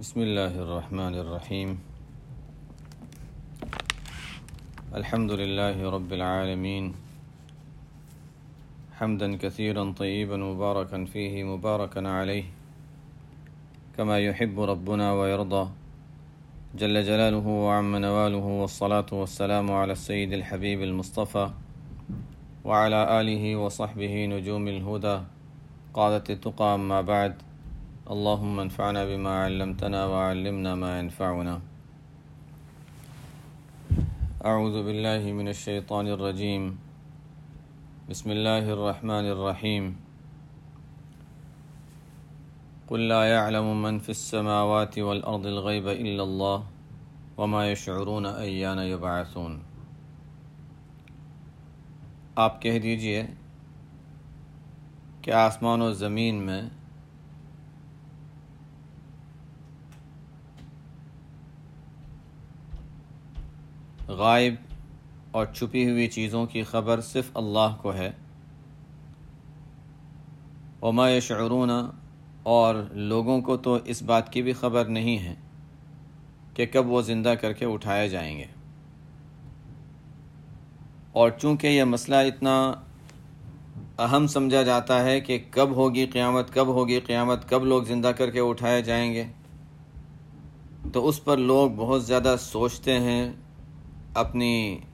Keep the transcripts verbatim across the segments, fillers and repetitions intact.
بسم اللہ الرحمن الرحیم الحمد للہ رب العالمین حمدا کثیرا طیبا مبارکا فیہ مبارکا علیہ کما يحب ربنا ويرضى جل جلالہ وعم نوالہ والصلاة والسلام على السید الحبیب المصطفى وعلى آلہ وصحبہ نجوم الہدى قادة التقى اما بعد اللهم انفعنا بما علمتنا وعلمنا ما ينفعنا اعوذ باللہ من الشیطان الرجیم بسم اللہ الرحمن الرحیم قل لا يعلم من في السماوات والأرض الغیب الا اللہ وما يشعرون ایان یبعثون۔ آپ کہہ دیجئے کہ آسمان و زمین میں غائب اور چھپی ہوئی چیزوں کی خبر صرف اللہ کو ہے، وما یشعرون، اور لوگوں کو تو اس بات کی بھی خبر نہیں ہے کہ کب وہ زندہ کر کے اٹھائے جائیں گے۔ اور چونکہ یہ مسئلہ اتنا اہم سمجھا جاتا ہے کہ کب ہوگی قیامت، کب ہوگی قیامت، کب لوگ زندہ کر کے اٹھائے جائیں گے، تو اس پر لوگ بہت زیادہ سوچتے ہیں، اپنی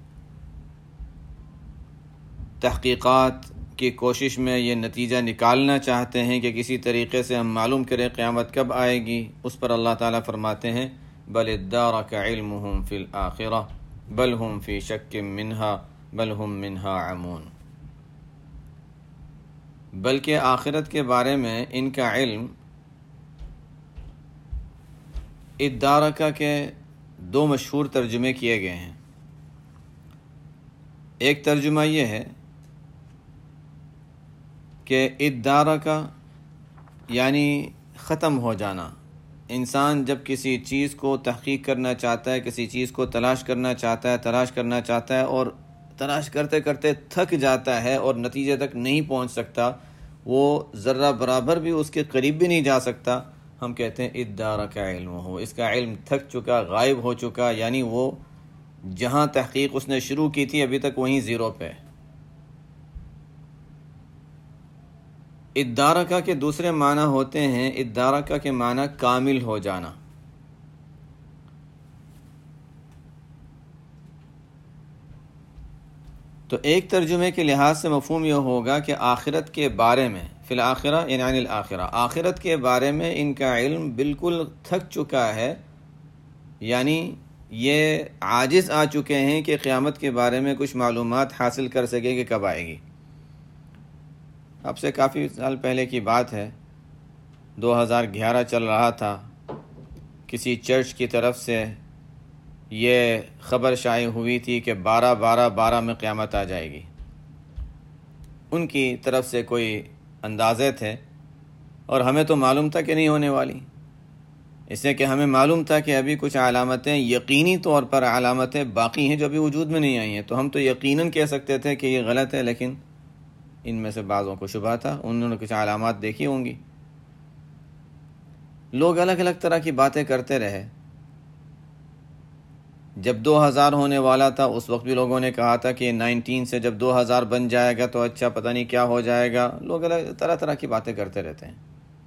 تحقیقات کی کوشش میں یہ نتیجہ نکالنا چاہتے ہیں کہ کسی طریقے سے ہم معلوم کریں قیامت کب آئے گی۔ اس پر اللہ تعالیٰ فرماتے ہیں بل ادارک علمہم فی الآخرہ بل ہم فی شک منہا بل ہم منہا عمون، بلکہ آخرت کے بارے میں ان کا علم ادارکہ کے دو مشہور ترجمے کیے گئے ہیں۔ ایک ترجمہ یہ ہے کہ ادارکہ یعنی ختم ہو جانا۔ انسان جب کسی چیز کو تحقیق کرنا چاہتا ہے، کسی چیز کو تلاش کرنا چاہتا ہے تلاش کرنا چاہتا ہے اور تلاش کرتے کرتے تھک جاتا ہے اور نتیجے تک نہیں پہنچ سکتا، وہ ذرہ برابر بھی اس کے قریب بھی نہیں جا سکتا، ہم کہتے ہیں ادارکہ علم ہو، اس کا علم تھک چکا، غائب ہو چکا، یعنی وہ جہاں تحقیق اس نے شروع کی تھی ابھی تک وہیں زیرو پہ۔ ادارکہ کے دوسرے معنی ہوتے ہیں، ادارکہ کے معنی کامل ہو جانا۔ تو ایک ترجمے کے لحاظ سے مفہوم یہ ہوگا کہ آخرت کے بارے میں، فی الآخرہ یعنی عن الآخرہ، آخرت کے بارے میں ان کا علم بالکل تھک چکا ہے، یعنی یہ عاجز آ چکے ہیں کہ قیامت کے بارے میں کچھ معلومات حاصل کر سکے کہ کب آئے گی۔ اب سے کافی سال پہلے کی بات ہے، دو ہزار گیارہ چل رہا تھا، کسی چرچ کی طرف سے یہ خبر شائع ہوئی تھی کہ بارہ بارہ بارہ میں قیامت آ جائے گی۔ ان کی طرف سے کوئی اندازے تھے اور ہمیں تو معلوم تھا کہ نہیں ہونے والی، اس لیے کہ ہمیں معلوم تھا کہ ابھی کچھ علامتیں، یقینی طور پر علامتیں باقی ہیں جو ابھی وجود میں نہیں آئی ہیں، تو ہم تو یقیناً کہہ سکتے تھے کہ یہ غلط ہے، لیکن ان میں سے بعضوں کو شبہ تھا، انہوں نے کچھ علامات دیکھی ہوں گی۔ لوگ الگ الگ طرح کی باتیں کرتے رہے۔ جب دو ہزار ہونے والا تھا اس وقت بھی لوگوں نے کہا تھا کہ نائنٹین سے جب دو ہزار بن جائے گا تو اچھا پتہ نہیں کیا ہو جائے گا۔ لوگ الگ طرح طرح کی باتیں کرتے رہتے ہیں،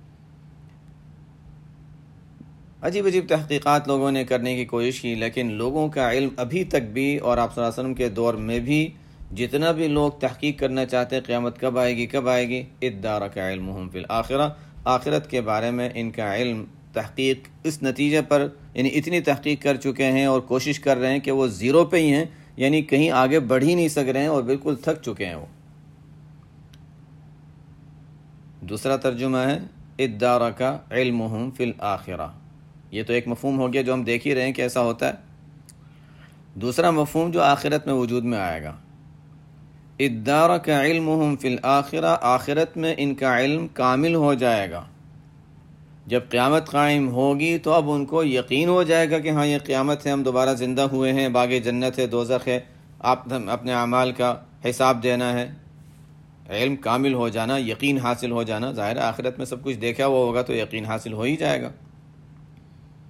عجیب عجیب تحقیقات لوگوں نے کرنے کی کوشش کی، لیکن لوگوں کا علم ابھی تک بھی، اور آپ صلی اللہ علیہ وسلم کے دور میں بھی جتنا بھی لوگ تحقیق کرنا چاہتے ہیں قیامت کب آئے گی کب آئے گی، ادارک علمہم فی الآخرہ، آخرت کے بارے میں ان کا علم، تحقیق اس نتیجے پر، یعنی اتنی تحقیق کر چکے ہیں اور کوشش کر رہے ہیں کہ وہ زیرو پہ ہی ہیں، یعنی کہیں آگے بڑھ ہی نہیں سک رہے ہیں اور بالکل تھک چکے ہیں وہ۔ دوسرا ترجمہ ہے ادارک علمہم فی الآخرہ، یہ تو ایک مفہوم ہو گیا جو ہم دیکھ ہی رہے ہیں کہ ایسا ہوتا ہے۔ دوسرا مفہوم جو آخرت میں وجود میں آئے گا، ادارک علمہم فی الآخرہ، آخرت میں ان کا علم کامل ہو جائے گا۔ جب قیامت قائم ہوگی تو اب ان کو یقین ہو جائے گا کہ ہاں یہ قیامت ہے، ہم دوبارہ زندہ ہوئے ہیں، باغ جنت ہے، دوزخ ہے، آپ اپنے اعمال کا حساب دینا ہے۔ علم کامل ہو جانا، یقین حاصل ہو جانا، ظاہر ہے آخرت میں سب کچھ دیکھا ہوا ہوگا تو یقین حاصل ہو ہی جائے گا۔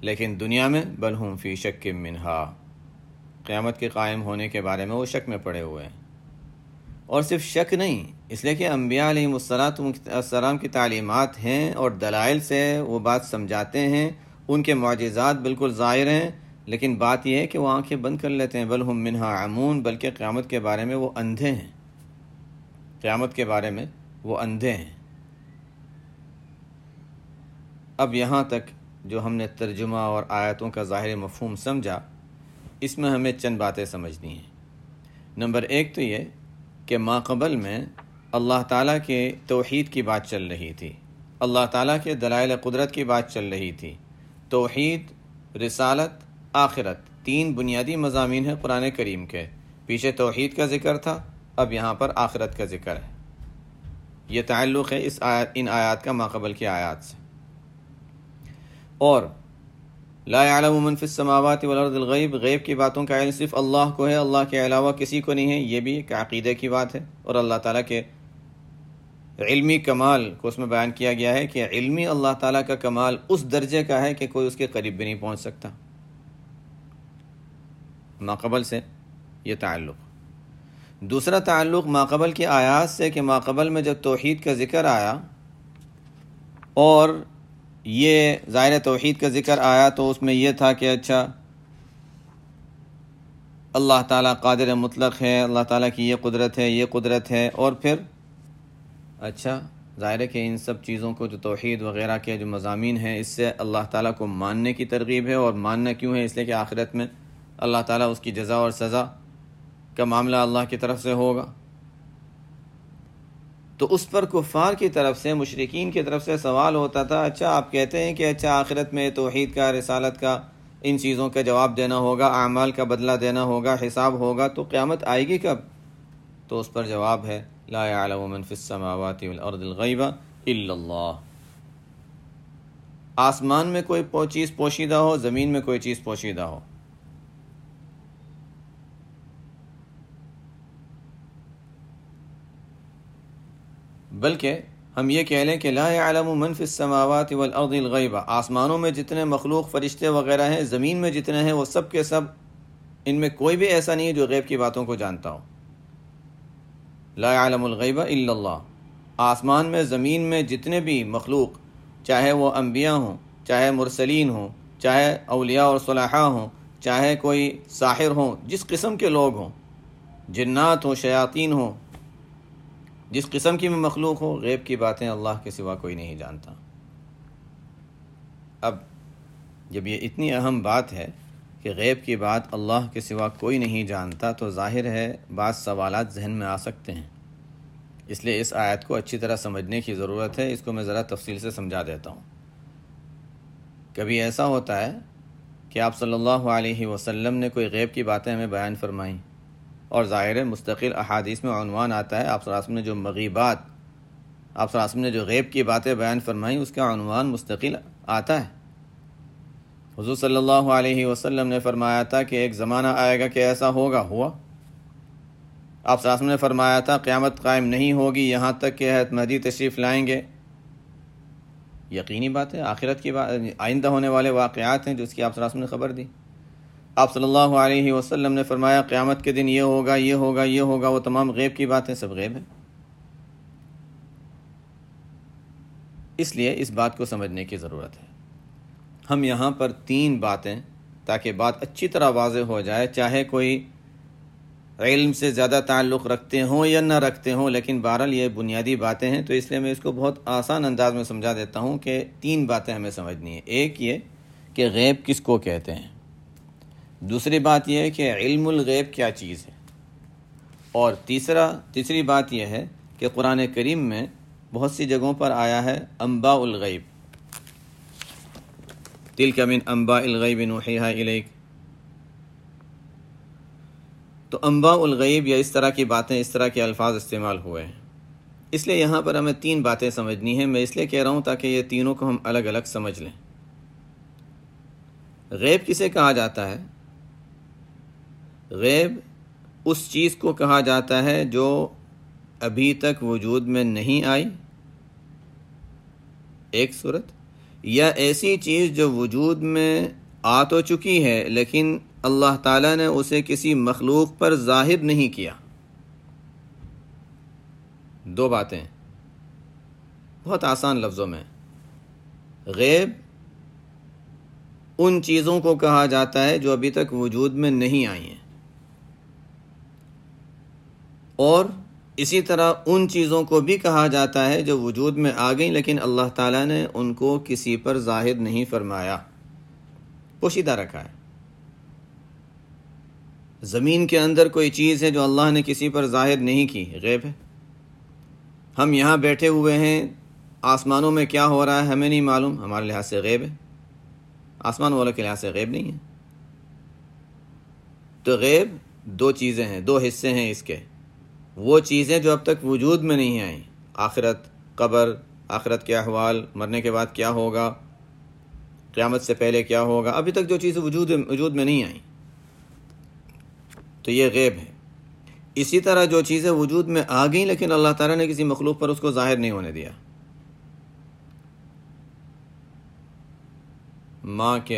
لیکن دنیا میں بل ہم فی شک منہا، قیامت کے قائم ہونے کے بارے میں وہ شک میں پڑے ہوئے ہیں۔ اور صرف شک نہیں، اس لیے کہ انبیاء علیہم السلام کی تعلیمات ہیں اور دلائل سے وہ بات سمجھاتے ہیں، ان کے معجزات بالکل ظاہر ہیں، لیکن بات یہ ہے کہ وہ آنکھیں بند کر لیتے ہیں۔ بل ہم منہا عمون، بلکہ قیامت کے بارے میں وہ اندھے ہیں، قیامت کے بارے میں وہ اندھے ہیں۔ اب یہاں تک جو ہم نے ترجمہ اور آیتوں کا ظاہر مفہوم سمجھا، اس میں ہمیں چند باتیں سمجھنی ہیں۔ نمبر ایک تو یہ کہ ماقبل میں اللہ تعالیٰ کے توحید کی بات چل رہی تھی، اللہ تعالیٰ کے دلائل قدرت کی بات چل رہی تھی۔ توحید، رسالت، آخرت، تین بنیادی مضامین ہیں قرآن کریم کے۔ پیچھے توحید کا ذکر تھا، اب یہاں پر آخرت کا ذکر ہے۔ یہ تعلق ہے اس آیات ان آیات کا ماقبل کی آیات سے۔ اور لا يعلم من في السماوات والارض الغیب، غیب کی باتوں کا علم صرف اللہ کو ہے، اللہ کے علاوہ کسی کو نہیں ہے۔ یہ بھی ایک عقیدے کی بات ہے، اور اللہ تعالیٰ کے علمی کمال کو اس میں بیان کیا گیا ہے کہ علمی اللہ تعالیٰ کا کمال اس درجے کا ہے کہ کوئی اس کے قریب بھی نہیں پہنچ سکتا۔ ماقبل سے یہ تعلق۔ دوسرا تعلق ماقبل کی آیات سے کہ ماقبل میں جب توحید کا ذکر آیا اور یہ ظاہر توحید کا ذکر آیا تو اس میں یہ تھا کہ اچھا اللہ تعالیٰ قادر مطلق ہے، اللہ تعالیٰ کی یہ قدرت ہے، یہ قدرت ہے، اور پھر اچھا ظاہر ہے کہ ان سب چیزوں کو جو توحید وغیرہ کے جو مضامین ہیں اس سے اللہ تعالیٰ کو ماننے کی ترغیب ہے۔ اور ماننا کیوں ہے؟ اس لیے کہ آخرت میں اللہ تعالیٰ اس کی جزا اور سزا کا معاملہ اللہ کی طرف سے ہوگا۔ تو اس پر کفار کی طرف سے، مشرکین کی طرف سے سوال ہوتا تھا، اچھا آپ کہتے ہیں کہ اچھا آخرت میں توحید کا، رسالت کا، ان چیزوں کا جواب دینا ہوگا، اعمال کا بدلہ دینا ہوگا، حساب ہوگا، تو قیامت آئے گی کب؟ تو اس پر جواب ہے لا يعلم من في السماوات والارض الغیب الا اللہ۔ آسمان میں کوئی چیز پوشیدہ ہو، زمین میں کوئی چیز پوشیدہ ہو، بلکہ ہم یہ کہہ لیں کہ لا يعلم من في السماوات والارض الغیب، آسمانوں میں جتنے مخلوق فرشتے وغیرہ ہیں، زمین میں جتنے ہیں، وہ سب کے سب، ان میں کوئی بھی ایسا نہیں ہے جو غیب کی باتوں کو جانتا ہو۔ لا يعلم الغیب الا اللہ، آسمان میں، زمین میں جتنے بھی مخلوق، چاہے وہ انبیاء ہوں، چاہے مرسلین ہوں، چاہے اولیاء اور صلحاء ہوں، چاہے کوئی ساحر ہوں، جس قسم کے لوگ ہوں، جنات ہوں، شیاطین ہوں، جس قسم کی بھی مخلوق ہو، غیب کی باتیں اللہ کے سوا کوئی نہیں جانتا۔ اب جب یہ اتنی اہم بات ہے کہ غیب کی بات اللہ کے سوا کوئی نہیں جانتا، تو ظاہر ہے بعض سوالات ذہن میں آ سکتے ہیں۔ اس لیے اس آیت کو اچھی طرح سمجھنے کی ضرورت ہے۔ اس کو میں ذرا تفصیل سے سمجھا دیتا ہوں۔ کبھی ایسا ہوتا ہے کہ آپ صلی اللہ علیہ وسلم نے کوئی غیب کی باتیں ہمیں بیان فرمائیں، اور ظاہر ہے مستقل احادیث میں عنوان آتا ہے، آپ صلی اللہ علیہ وسلم نے جو مغیبات، آپ صلی اللہ علیہ وسلم نے جو غیب کی باتیں بیان فرمائیں، اس کا عنوان مستقل آتا ہے۔ حضور صلی اللہ علیہ وسلم نے فرمایا تھا کہ ایک زمانہ آئے گا کہ ایسا ہوگا، ہوا۔ آپ صلی اللہ علیہ وسلم نے فرمایا تھا قیامت قائم نہیں ہوگی یہاں تک کہ حضرت مہدی تشریف لائیں گے، یقینی بات ہے، آخرت کی بات، آئندہ ہونے والے واقعات ہیں جو اس کی آپ صلی اللہ علیہ وسلم نے خبر دی۔ آپ صلی اللہ علیہ وسلم نے فرمایا قیامت کے دن یہ ہوگا، یہ ہوگا، یہ ہوگا، وہ تمام غیب کی باتیں سب غیب ہیں۔ اس لیے اس بات کو سمجھنے کی ضرورت ہے۔ ہم یہاں پر تین باتیں، تاکہ بات اچھی طرح واضح ہو جائے، چاہے کوئی علم سے زیادہ تعلق رکھتے ہوں یا نہ رکھتے ہوں، لیکن بہرحال یہ بنیادی باتیں ہیں، تو اس لیے میں اس کو بہت آسان انداز میں سمجھا دیتا ہوں کہ تین باتیں ہمیں سمجھنی ہیں۔ ایک یہ کہ غیب کس کو کہتے ہیں، دوسری بات یہ ہے کہ علم الغیب کیا چیز ہے، اور تیسرا تیسری بات یہ ہے کہ قرآن کریم میں بہت سی جگہوں پر آیا ہے انباء الغیب، تلک من انباء الغیب نوحیہا الیک۔ تو انباء الغیب یا اس طرح کی باتیں، اس طرح کے الفاظ استعمال ہوئے ہیں۔ اس لیے یہاں پر ہمیں تین باتیں سمجھنی ہیں۔ میں اس لیے کہہ رہا ہوں تاکہ یہ تینوں کو ہم الگ الگ سمجھ لیں۔ غیب کسے کہا جاتا ہے؟ غیب اس چیز کو کہا جاتا ہے جو ابھی تک وجود میں نہیں آئی، ایک صورت، یا ایسی چیز جو وجود میں آ تو چکی ہے لیکن اللہ تعالیٰ نے اسے کسی مخلوق پر ظاہر نہیں کیا۔ دو باتیں بہت آسان لفظوں میں۔ غیب ان چیزوں کو کہا جاتا ہے جو ابھی تک وجود میں نہیں آئی ہیں، اور اسی طرح ان چیزوں کو بھی کہا جاتا ہے جو وجود میں آ گئیں لیکن اللہ تعالیٰ نے ان کو کسی پر ظاہر نہیں فرمایا، پوشیدہ رکھا ہے۔ زمین کے اندر کوئی چیز ہے جو اللہ نے کسی پر ظاہر نہیں کی، غیب ہے۔ ہم یہاں بیٹھے ہوئے ہیں، آسمانوں میں کیا ہو رہا ہے ہمیں نہیں معلوم، ہمارے لحاظ سے غیب ہے، آسمان والوں کے لحاظ سے غیب نہیں ہے۔ تو غیب دو چیزیں ہیں، دو حصے ہیں اس کے۔ وہ چیزیں جو اب تک وجود میں نہیں آئیں، آخرت، قبر، آخرت کے احوال، مرنے کے بعد کیا ہوگا، قیامت سے پہلے کیا ہوگا، ابھی تک جو چیزیں وجود وجود میں نہیں آئیں، تو یہ غیب ہے۔ اسی طرح جو چیزیں وجود میں آ گئیں لیکن اللہ تعالیٰ نے کسی مخلوق پر اس کو ظاہر نہیں ہونے دیا۔ ماں کے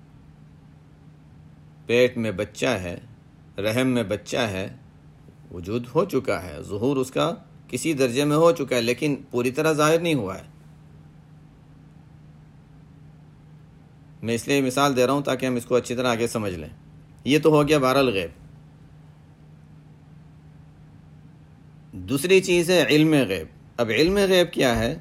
پیٹ میں بچہ ہے، رحم میں بچہ ہے، وجود ہو چکا ہے، ظہور اس کا کسی درجے میں ہو چکا ہے لیکن پوری طرح ظاہر نہیں ہوا ہے۔ میں اس لیے مثال دے رہا ہوں تاکہ ہم اس کو اچھی طرح آگے سمجھ لیں۔ یہ تو ہو گیا بہرحال غیب۔ دوسری چیز ہے علم غیب۔ اب علم غیب کیا ہے؟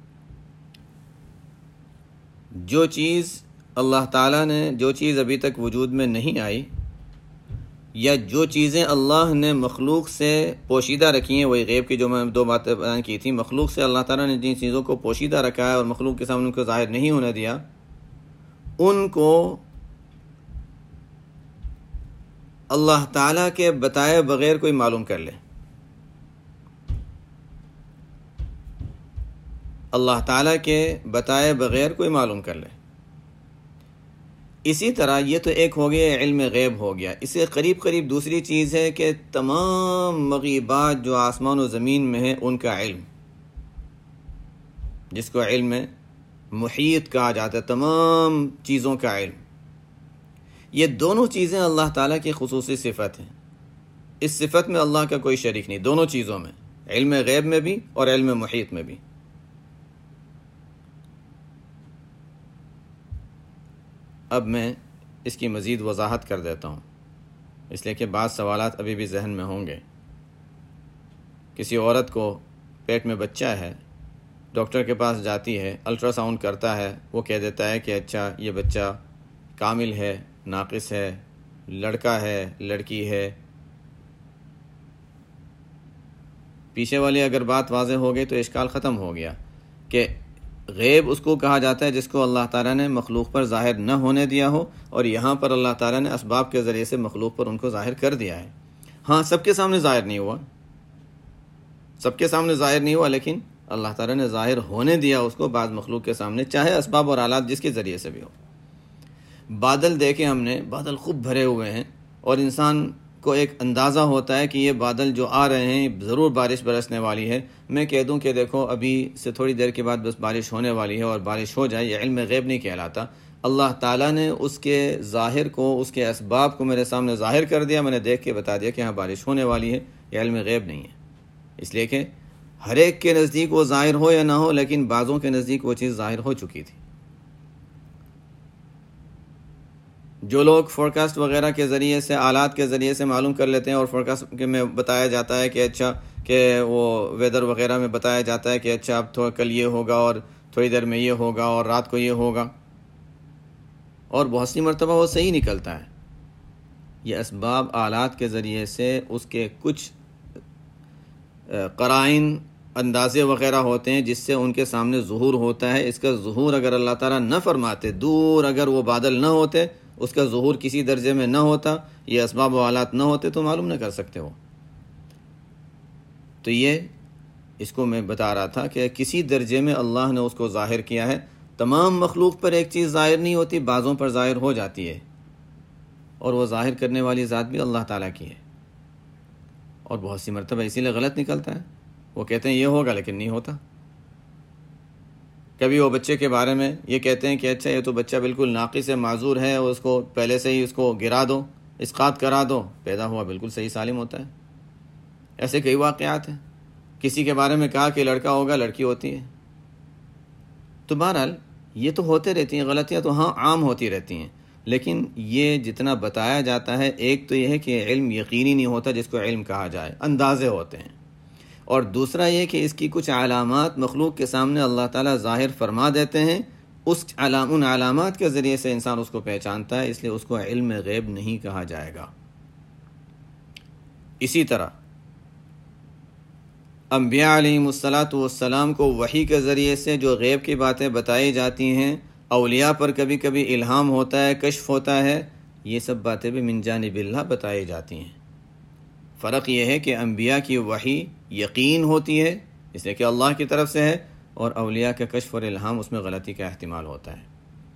جو چیز اللہ تعالیٰ نے، جو چیز ابھی تک وجود میں نہیں آئی، یا جو چیزیں اللہ نے مخلوق سے پوشیدہ رکھی ہیں، وہی غیب کی جو میں دو باتیں بیان کی تھیں، مخلوق سے اللہ تعالیٰ نے جن چیزوں کو پوشیدہ رکھا ہے اور مخلوق کے سامنے ان کو ظاہر نہیں ہونے دیا، ان کو اللہ تعالیٰ کے بتائے بغیر کوئی معلوم کر لے۔ اللہ تعالیٰ کے بتائے بغیر کوئی معلوم کر لے۔ اسی طرح یہ تو ایک ہو گیا، علم غیب ہو گیا۔ اس سے قریب قریب دوسری چیز ہے کہ تمام مغیبات جو آسمان و زمین میں ہیں ان کا علم، جس کو علم محیط کہا جاتا ہے، تمام چیزوں کا علم۔ یہ دونوں چیزیں اللہ تعالیٰ کی خصوصی صفت ہیں۔ اس صفت میں اللہ کا کوئی شریک نہیں، دونوں چیزوں میں، علم غیب میں بھی اور علم محیط میں بھی۔ اب میں اس کی مزید وضاحت کر دیتا ہوں، اس لیے کہ بعض سوالات ابھی بھی ذہن میں ہوں گے۔ کسی عورت کو پیٹ میں بچہ ہے، ڈاکٹر کے پاس جاتی ہے، الٹرا ساؤنڈ کرتا ہے، وہ کہہ دیتا ہے کہ اچھا یہ بچہ کامل ہے، ناقص ہے، لڑکا ہے، لڑکی ہے۔ پیچھے والی اگر بات واضح ہو گئی تو اشکال ختم ہو گیا کہ غیب اس کو کہا جاتا ہے جس کو اللہ تعالیٰ نے مخلوق پر ظاہر نہ ہونے دیا ہو، اور یہاں پر اللہ تعالیٰ نے اسباب کے ذریعے سے مخلوق پر ان کو ظاہر کر دیا ہے۔ ہاں، سب کے سامنے ظاہر نہیں ہوا، سب کے سامنے ظاہر نہیں ہوا، لیکن اللہ تعالیٰ نے ظاہر ہونے دیا اس کو بعض مخلوق کے سامنے، چاہے اسباب اور آلات جس کے ذریعے سے بھی ہو۔ بادل دیکھے ہم نے، بادل خوب بھرے ہوئے ہیں، اور انسان کو ایک اندازہ ہوتا ہے کہ یہ بادل جو آ رہے ہیں ضرور بارش برسنے والی ہے۔ میں کہہ دوں کہ دیکھو ابھی سے تھوڑی دیر کے بعد بس بارش ہونے والی ہے اور بارش ہو جائے، یہ علم غیب نہیں کہلاتا۔ اللہ تعالیٰ نے اس کے ظاہر کو، اس کے اسباب کو میرے سامنے ظاہر کر دیا، میں نے دیکھ کے بتا دیا کہ ہاں بارش ہونے والی ہے، یہ علم غیب نہیں ہے۔ اس لیے کہ ہر ایک کے نزدیک وہ ظاہر ہو یا نہ ہو، لیکن بعضوں کے نزدیک وہ چیز ظاہر ہو چکی تھی۔ جو لوگ فورکاسٹ وغیرہ کے ذریعے سے، آلات کے ذریعے سے معلوم کر لیتے ہیں، اور فورکاسٹ میں بتایا جاتا ہے کہ اچھا کہ وہ ویدر وغیرہ میں بتایا جاتا ہے کہ اچھا اب تھوڑا کل یہ ہوگا اور تھوڑی دیر میں یہ ہوگا اور رات کو یہ ہوگا، اور بہت سی مرتبہ وہ صحیح نکلتا ہے۔ یہ اسباب آلات کے ذریعے سے اس کے کچھ قرائن، اندازے وغیرہ ہوتے ہیں جس سے ان کے سامنے ظہور ہوتا ہے۔ اس کا ظہور اگر اللہ تعالیٰ نہ فرماتے، دور اگر وہ بادل نہ ہوتے، اس کا ظہور کسی درجے میں نہ ہوتا، یہ اسباب و آلات نہ ہوتے، تو معلوم نہ کر سکتے ہو۔ تو یہ اس کو میں بتا رہا تھا کہ کسی درجے میں اللہ نے اس کو ظاہر کیا ہے۔ تمام مخلوق پر ایک چیز ظاہر نہیں ہوتی، بعضوں پر ظاہر ہو جاتی ہے، اور وہ ظاہر کرنے والی ذات بھی اللہ تعالیٰ کی ہے۔ اور بہت سی مرتبہ اسی لیے غلط نکلتا ہے، وہ کہتے ہیں یہ ہوگا لیکن نہیں ہوتا۔ کبھی وہ بچے کے بارے میں یہ کہتے ہیں کہ اچھا یہ تو بچہ بالکل ناقص ہے، معذور ہے، اور اس کو پہلے سے ہی اس کو گرا دو، اسقاط کرا دو، پیدا ہوا بالکل صحیح سالم ہوتا ہے۔ ایسے کئی واقعات ہیں۔ کسی کے بارے میں کہا کہ لڑکا ہوگا، لڑکی ہوتی ہے۔ تو بہرحال یہ تو ہوتے رہتی ہیں، غلطیاں تو ہاں عام ہوتی رہتی ہیں، لیکن یہ جتنا بتایا جاتا ہے، ایک تو یہ ہے کہ علم یقینی نہیں ہوتا جس کو علم کہا جائے، اندازے ہوتے ہیں، اور دوسرا یہ کہ اس کی کچھ علامات مخلوق کے سامنے اللہ تعالیٰ ظاہر فرما دیتے ہیں، اس علام ان علامات کے ذریعے سے انسان اس کو پہچانتا ہے، اس لیے اس کو علم غیب نہیں کہا جائے گا۔ اسی طرح انبیاء علیہم الصلاۃ والسلام کو وحی کے ذریعے سے جو غیب کی باتیں بتائی جاتی ہیں، اولیاء پر کبھی کبھی الہام ہوتا ہے، کشف ہوتا ہے، یہ سب باتیں بھی من جانب اللہ بتائی جاتی ہیں۔ فرق یہ ہے کہ انبیاء کی وحی یقین ہوتی ہے اس لیے کہ اللہ کی طرف سے ہے، اور اولیاء کا کشف اور الہام اس میں غلطی کا احتمال ہوتا ہے۔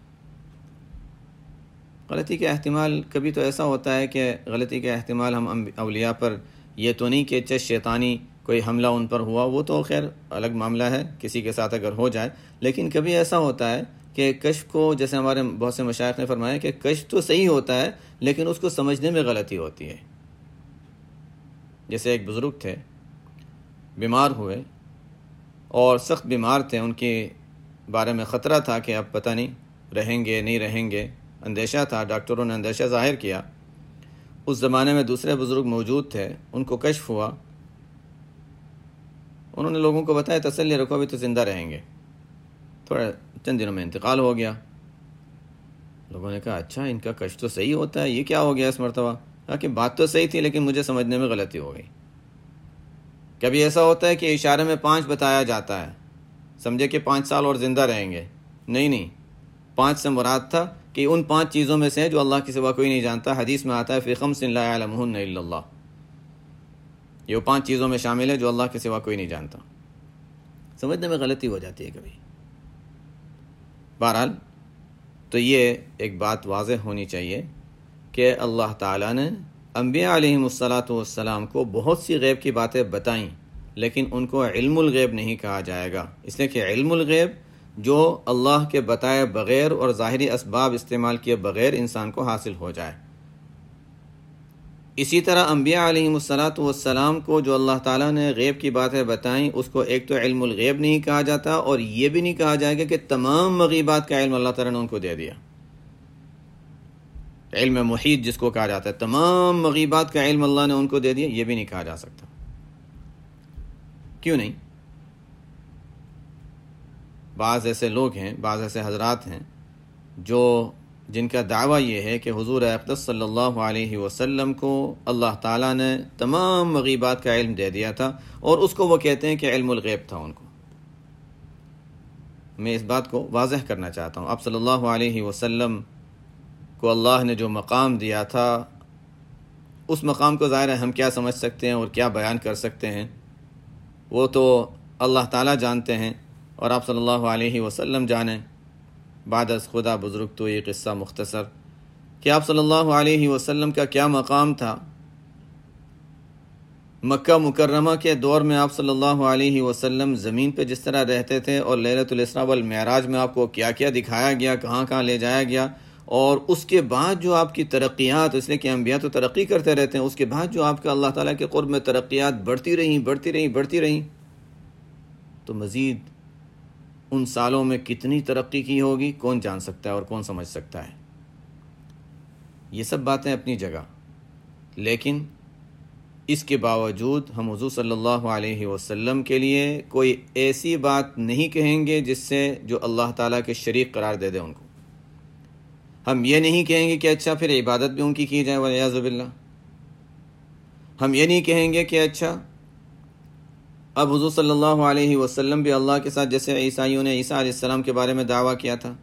غلطی کا احتمال کبھی تو ایسا ہوتا ہے کہ غلطی کا احتمال ہم اولیاء پر یہ تو نہیں کہ چش شیطانی کوئی حملہ ان پر ہوا، وہ تو خیر الگ معاملہ ہے، کسی کے ساتھ اگر ہو جائے، لیکن کبھی ایسا ہوتا ہے کہ کشف کو، جیسے ہمارے بہت سے مشائخ نے فرمایا کہ کشف تو صحیح ہوتا ہے لیکن اس کو سمجھنے میں غلطی ہوتی ہے۔ جیسے ایک بزرگ تھے، بیمار ہوئے اور سخت بیمار تھے، ان کے بارے میں خطرہ تھا کہ اب پتہ نہیں رہیں گے نہیں رہیں گے، اندیشہ تھا، ڈاکٹروں نے اندیشہ ظاہر کیا۔ اس زمانے میں دوسرے بزرگ موجود تھے، ان کو کشف ہوا، انہوں نے لوگوں کو بتایا تسلی رکھو ابھی تو زندہ رہیں گے، تھوڑا چند دنوں میں انتقال ہو گیا۔ لوگوں نے کہا اچھا ان کا کشف تو صحیح ہوتا ہے، یہ کیا ہو گیا اس مرتبہ؟ کہا کہ بات تو صحیح تھی لیکن مجھے سمجھنے میں غلطی ہو گئی۔ کبھی ایسا ہوتا ہے کہ اشارے میں پانچ بتایا جاتا ہے، سمجھے کہ پانچ سال اور زندہ رہیں گے، نہیں نہیں، پانچ سے مراد تھا کہ ان پانچ چیزوں میں سے جو اللہ کے سوا کوئی نہیں جانتا۔ حدیث میں آتا ہے فی خمس لا یعلمہن الا اللہ، یہ وہ پانچ چیزوں میں شامل ہے جو اللہ کے سوا کوئی نہیں جانتا۔ سمجھنے میں غلطی ہو جاتی ہے کبھی۔ بہرحال تو یہ ایک بات واضح ہونی چاہیے کہ اللہ تعالیٰ نے انبیاء علیہم الصلاۃ والسلام کو بہت سی غیب کی باتیں بتائیں، لیکن ان کو علم الغیب نہیں کہا جائے گا، اس لیے کہ علم الغیب جو اللہ کے بتائے بغیر اور ظاہری اسباب استعمال کیے بغیر انسان کو حاصل ہو جائے۔ اسی طرح انبیاء علیہم الصلاۃ والسلام کو جو اللہ تعالیٰ نے غیب کی باتیں بتائیں، اس کو ایک تو علم الغیب نہیں کہا جاتا، اور یہ بھی نہیں کہا جائے گا کہ تمام مغیبات کا علم اللہ تعالیٰ نے ان کو دے دیا۔ علم محیط جس کو کہا جاتا ہے، تمام مغیبات کا علم اللہ نے ان کو دے دیا، یہ بھی نہیں کہا جا سکتا۔ کیوں نہیں؟ بعض ایسے لوگ ہیں، بعض ایسے حضرات ہیں جو جن کا دعویٰ یہ ہے کہ حضور اقدس صلی اللہ علیہ وسلم کو اللہ تعالیٰ نے تمام مغیبات کا علم دے دیا تھا، اور اس کو وہ کہتے ہیں کہ علم الغیب تھا ان کو۔ میں اس بات کو واضح کرنا چاہتا ہوں، آپ صلی اللہ علیہ وسلم کو اللہ نے جو مقام دیا تھا، اس مقام کو ظاہر ہے ہم کیا سمجھ سکتے ہیں اور کیا بیان کر سکتے ہیں، وہ تو اللہ تعالیٰ جانتے ہیں اور آپ صلی اللہ علیہ وسلم جانیں۔ بعد از خدا بزرگ تو یہ قصہ مختصر کہ آپ صلی اللہ علیہ وسلم کا کیا مقام تھا۔ مکہ مکرمہ کے دور میں آپ صلی اللہ علیہ وسلم زمین پہ جس طرح رہتے تھے، اور لیلۃ الاسراء والمعراج میں آپ کو کیا کیا دکھایا گیا، کہاں کہاں لے جایا گیا، اور اس کے بعد جو آپ کی ترقیات، اس لیے کہ انبیاء تو ترقی کرتے رہتے ہیں، اس کے بعد جو آپ کا اللہ تعالیٰ کے قرب میں ترقیات بڑھتی رہیں بڑھتی رہیں بڑھتی رہیں تو مزید ان سالوں میں کتنی ترقی کی ہوگی کون جان سکتا ہے اور کون سمجھ سکتا ہے۔ یہ سب باتیں اپنی جگہ، لیکن اس کے باوجود ہم حضور صلی اللہ علیہ وسلم کے لیے کوئی ایسی بات نہیں کہیں گے جس سے جو اللہ تعالیٰ کے شریک قرار دے دے ان کو۔ ہم یہ نہیں کہیں گے کہ اچھا پھر عبادت بھی ان کی کی جائے والعیاذ باللہ۔ ہم یہ نہیں کہیں گے کہ اچھا اب حضور صلی اللہ علیہ وسلم بھی اللہ کے ساتھ، جیسے عیسائیوں نے عیسیٰ علیہ السلام کے بارے میں دعویٰ کیا تھا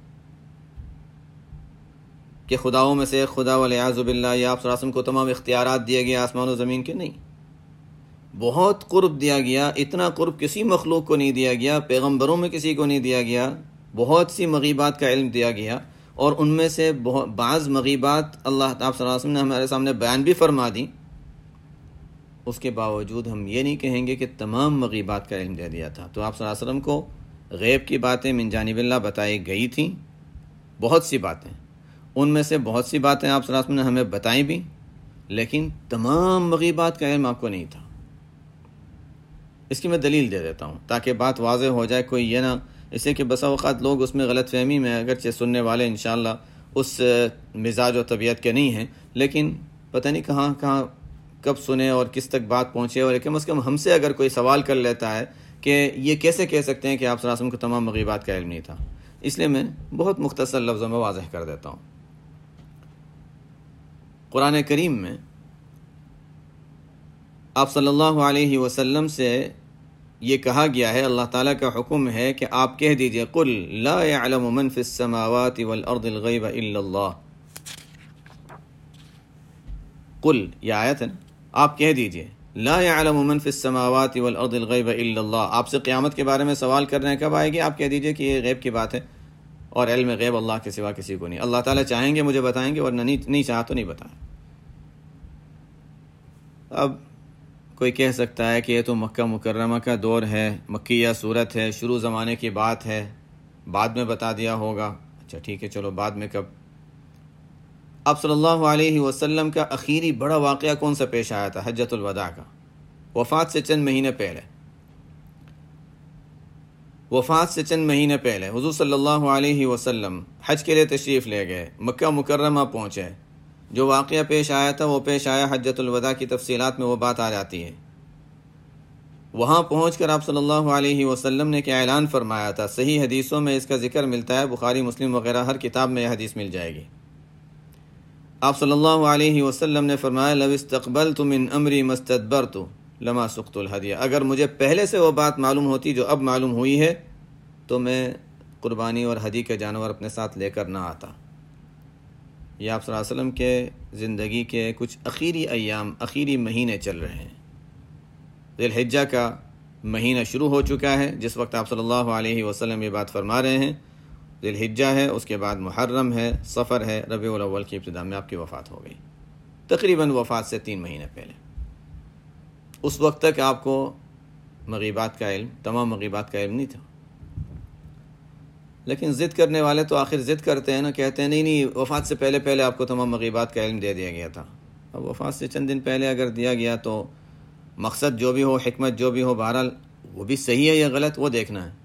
کہ خداؤں میں سے خدا والعیاذ باللہ، یا آپ صلی اللہ علیہ وسلم کو تمام اختیارات دیے گئے آسمان و زمین کے، نہیں، بہت قرب دیا گیا، اتنا قرب کسی مخلوق کو نہیں دیا گیا، پیغمبروں میں کسی کو نہیں دیا گیا، بہت سی مغیبات کا علم دیا گیا، اور ان میں سے بعض مغیبات اللہ تعالیٰ صلی اللہ علیہ وسلم نے ہمارے سامنے بیان بھی فرما دی۔ اس کے باوجود ہم یہ نہیں کہیں گے کہ تمام مغیبات کا علم دے دیا تھا۔ تو آپ صلی اللہ علیہ وسلم کو غیب کی باتیں من جانب اللہ بتائی گئی تھیں، بہت سی باتیں، ان میں سے بہت سی باتیں آپ صلی اللہ علیہ وسلم نے ہمیں بتائیں بھی، لیکن تمام مغیبات کا علم آپ کو نہیں تھا۔ اس کی میں دلیل دے دیتا ہوں تاکہ بات واضح ہو جائے، کوئی یہ نہ اسے کہ بسا اوقات لوگ اس میں غلط فہمی میں، اگرچہ سننے والے انشاءاللہ اس مزاج و طبیعت کے نہیں ہیں، لیکن پتہ نہیں کہاں کہاں کب سنے اور کس تک بات پہنچے، اور کم از کم ہم سے اگر کوئی سوال کر لیتا ہے کہ یہ کیسے کہہ سکتے ہیں کہ آپ صلی اللہ علیہ وسلم کو تمام مغیبات کا علم نہیں تھا، اس لیے میں بہت مختصر لفظوں میں واضح کر دیتا ہوں۔ قرآن کریم میں آپ صلی اللہ علیہ وسلم سے یہ کہا گیا ہے، اللہ تعالیٰ کا حکم ہے کہ آپ کہہ دیجئے قل لا يعلم من فی السماوات والارض الغیب الا اللہ۔ قل، یہ آیت ہے، آپ کہہ دیجئے لا يعلم من فی السماوات والارض الغیب الا اللہ۔ آپ سے قیامت کے بارے میں سوال کرنے کب آئے گی؟ آپ کہہ دیجئے کہ یہ غیب کی بات ہے اور علم غیب اللہ کے سوا کسی کو نہیں۔ اللہ تعالیٰ چاہیں گے مجھے بتائیں گے، ورنہ نہیں نہیں چاہا تو نہیں بتائیں۔ اب کوئی کہہ سکتا ہے کہ یہ تو مکہ مکرمہ کا دور ہے، مکیہ صورت ہے، شروع زمانے کی بات ہے، بعد میں بتا دیا ہوگا۔ اچھا ٹھیک ہے، چلو بعد میں کب؟ آپ صلی اللہ علیہ وسلم کا اخیری بڑا واقعہ کون سا پیش آیا تھا؟ حجۃ الوداع کا، وفات سے چند مہینے پہلے۔ وفات سے چند مہینے پہلے حضور صلی اللہ علیہ وسلم حج کے لیے تشریف لے گئے، مکہ مکرمہ پہنچے، جو واقعہ پیش آیا تھا وہ پیش آیا حجۃ الوداع کی تفصیلات میں وہ بات آ جاتی ہے۔ وہاں پہنچ کر آپ صلی اللہ علیہ وسلم نے کیا اعلان فرمایا تھا؟ صحیح حدیثوں میں اس کا ذکر ملتا ہے، بخاری مسلم وغیرہ ہر کتاب میں یہ حدیث مل جائے گی۔ آپ صلی اللہ علیہ وسلم نے فرمایا لو استقبلت من امری ما استدبرت لما سقت الہدی، اگر مجھے پہلے سے وہ بات معلوم ہوتی جو اب معلوم ہوئی ہے تو میں قربانی اور ہدی کے جانور اپنے ساتھ لے کر نہ آتا۔ یہ آپ صلی اللہ علیہ وسلم کے زندگی کے کچھ اخیری ایام، اخیری مہینے چل رہے ہیں۔ ذی الحجہ کا مہینہ شروع ہو چکا ہے جس وقت آپ صلی اللہ علیہ وسلم یہ بات فرما رہے ہیں، ذی الحجہ ہے، اس کے بعد محرم ہے، صفر ہے، ربیع الاول کی ابتدا میں آپ کی وفات ہو گئی، تقریباً وفات سے تین مہینے پہلے۔ اس وقت تک آپ کو مغیبات کا علم، تمام مغیبات کا علم نہیں تھا، لیکن ضد کرنے والے تو آخر ضد کرتے ہیں نا، کہتے ہیں نہیں نہیں وفات سے پہلے پہلے آپ کو تمام مغیبات کا علم دے دیا گیا تھا۔ اب وفات سے چند دن پہلے اگر دیا گیا تو مقصد جو بھی ہو، حکمت جو بھی ہو، بہرحال وہ بھی صحیح ہے یا غلط وہ دیکھنا ہے۔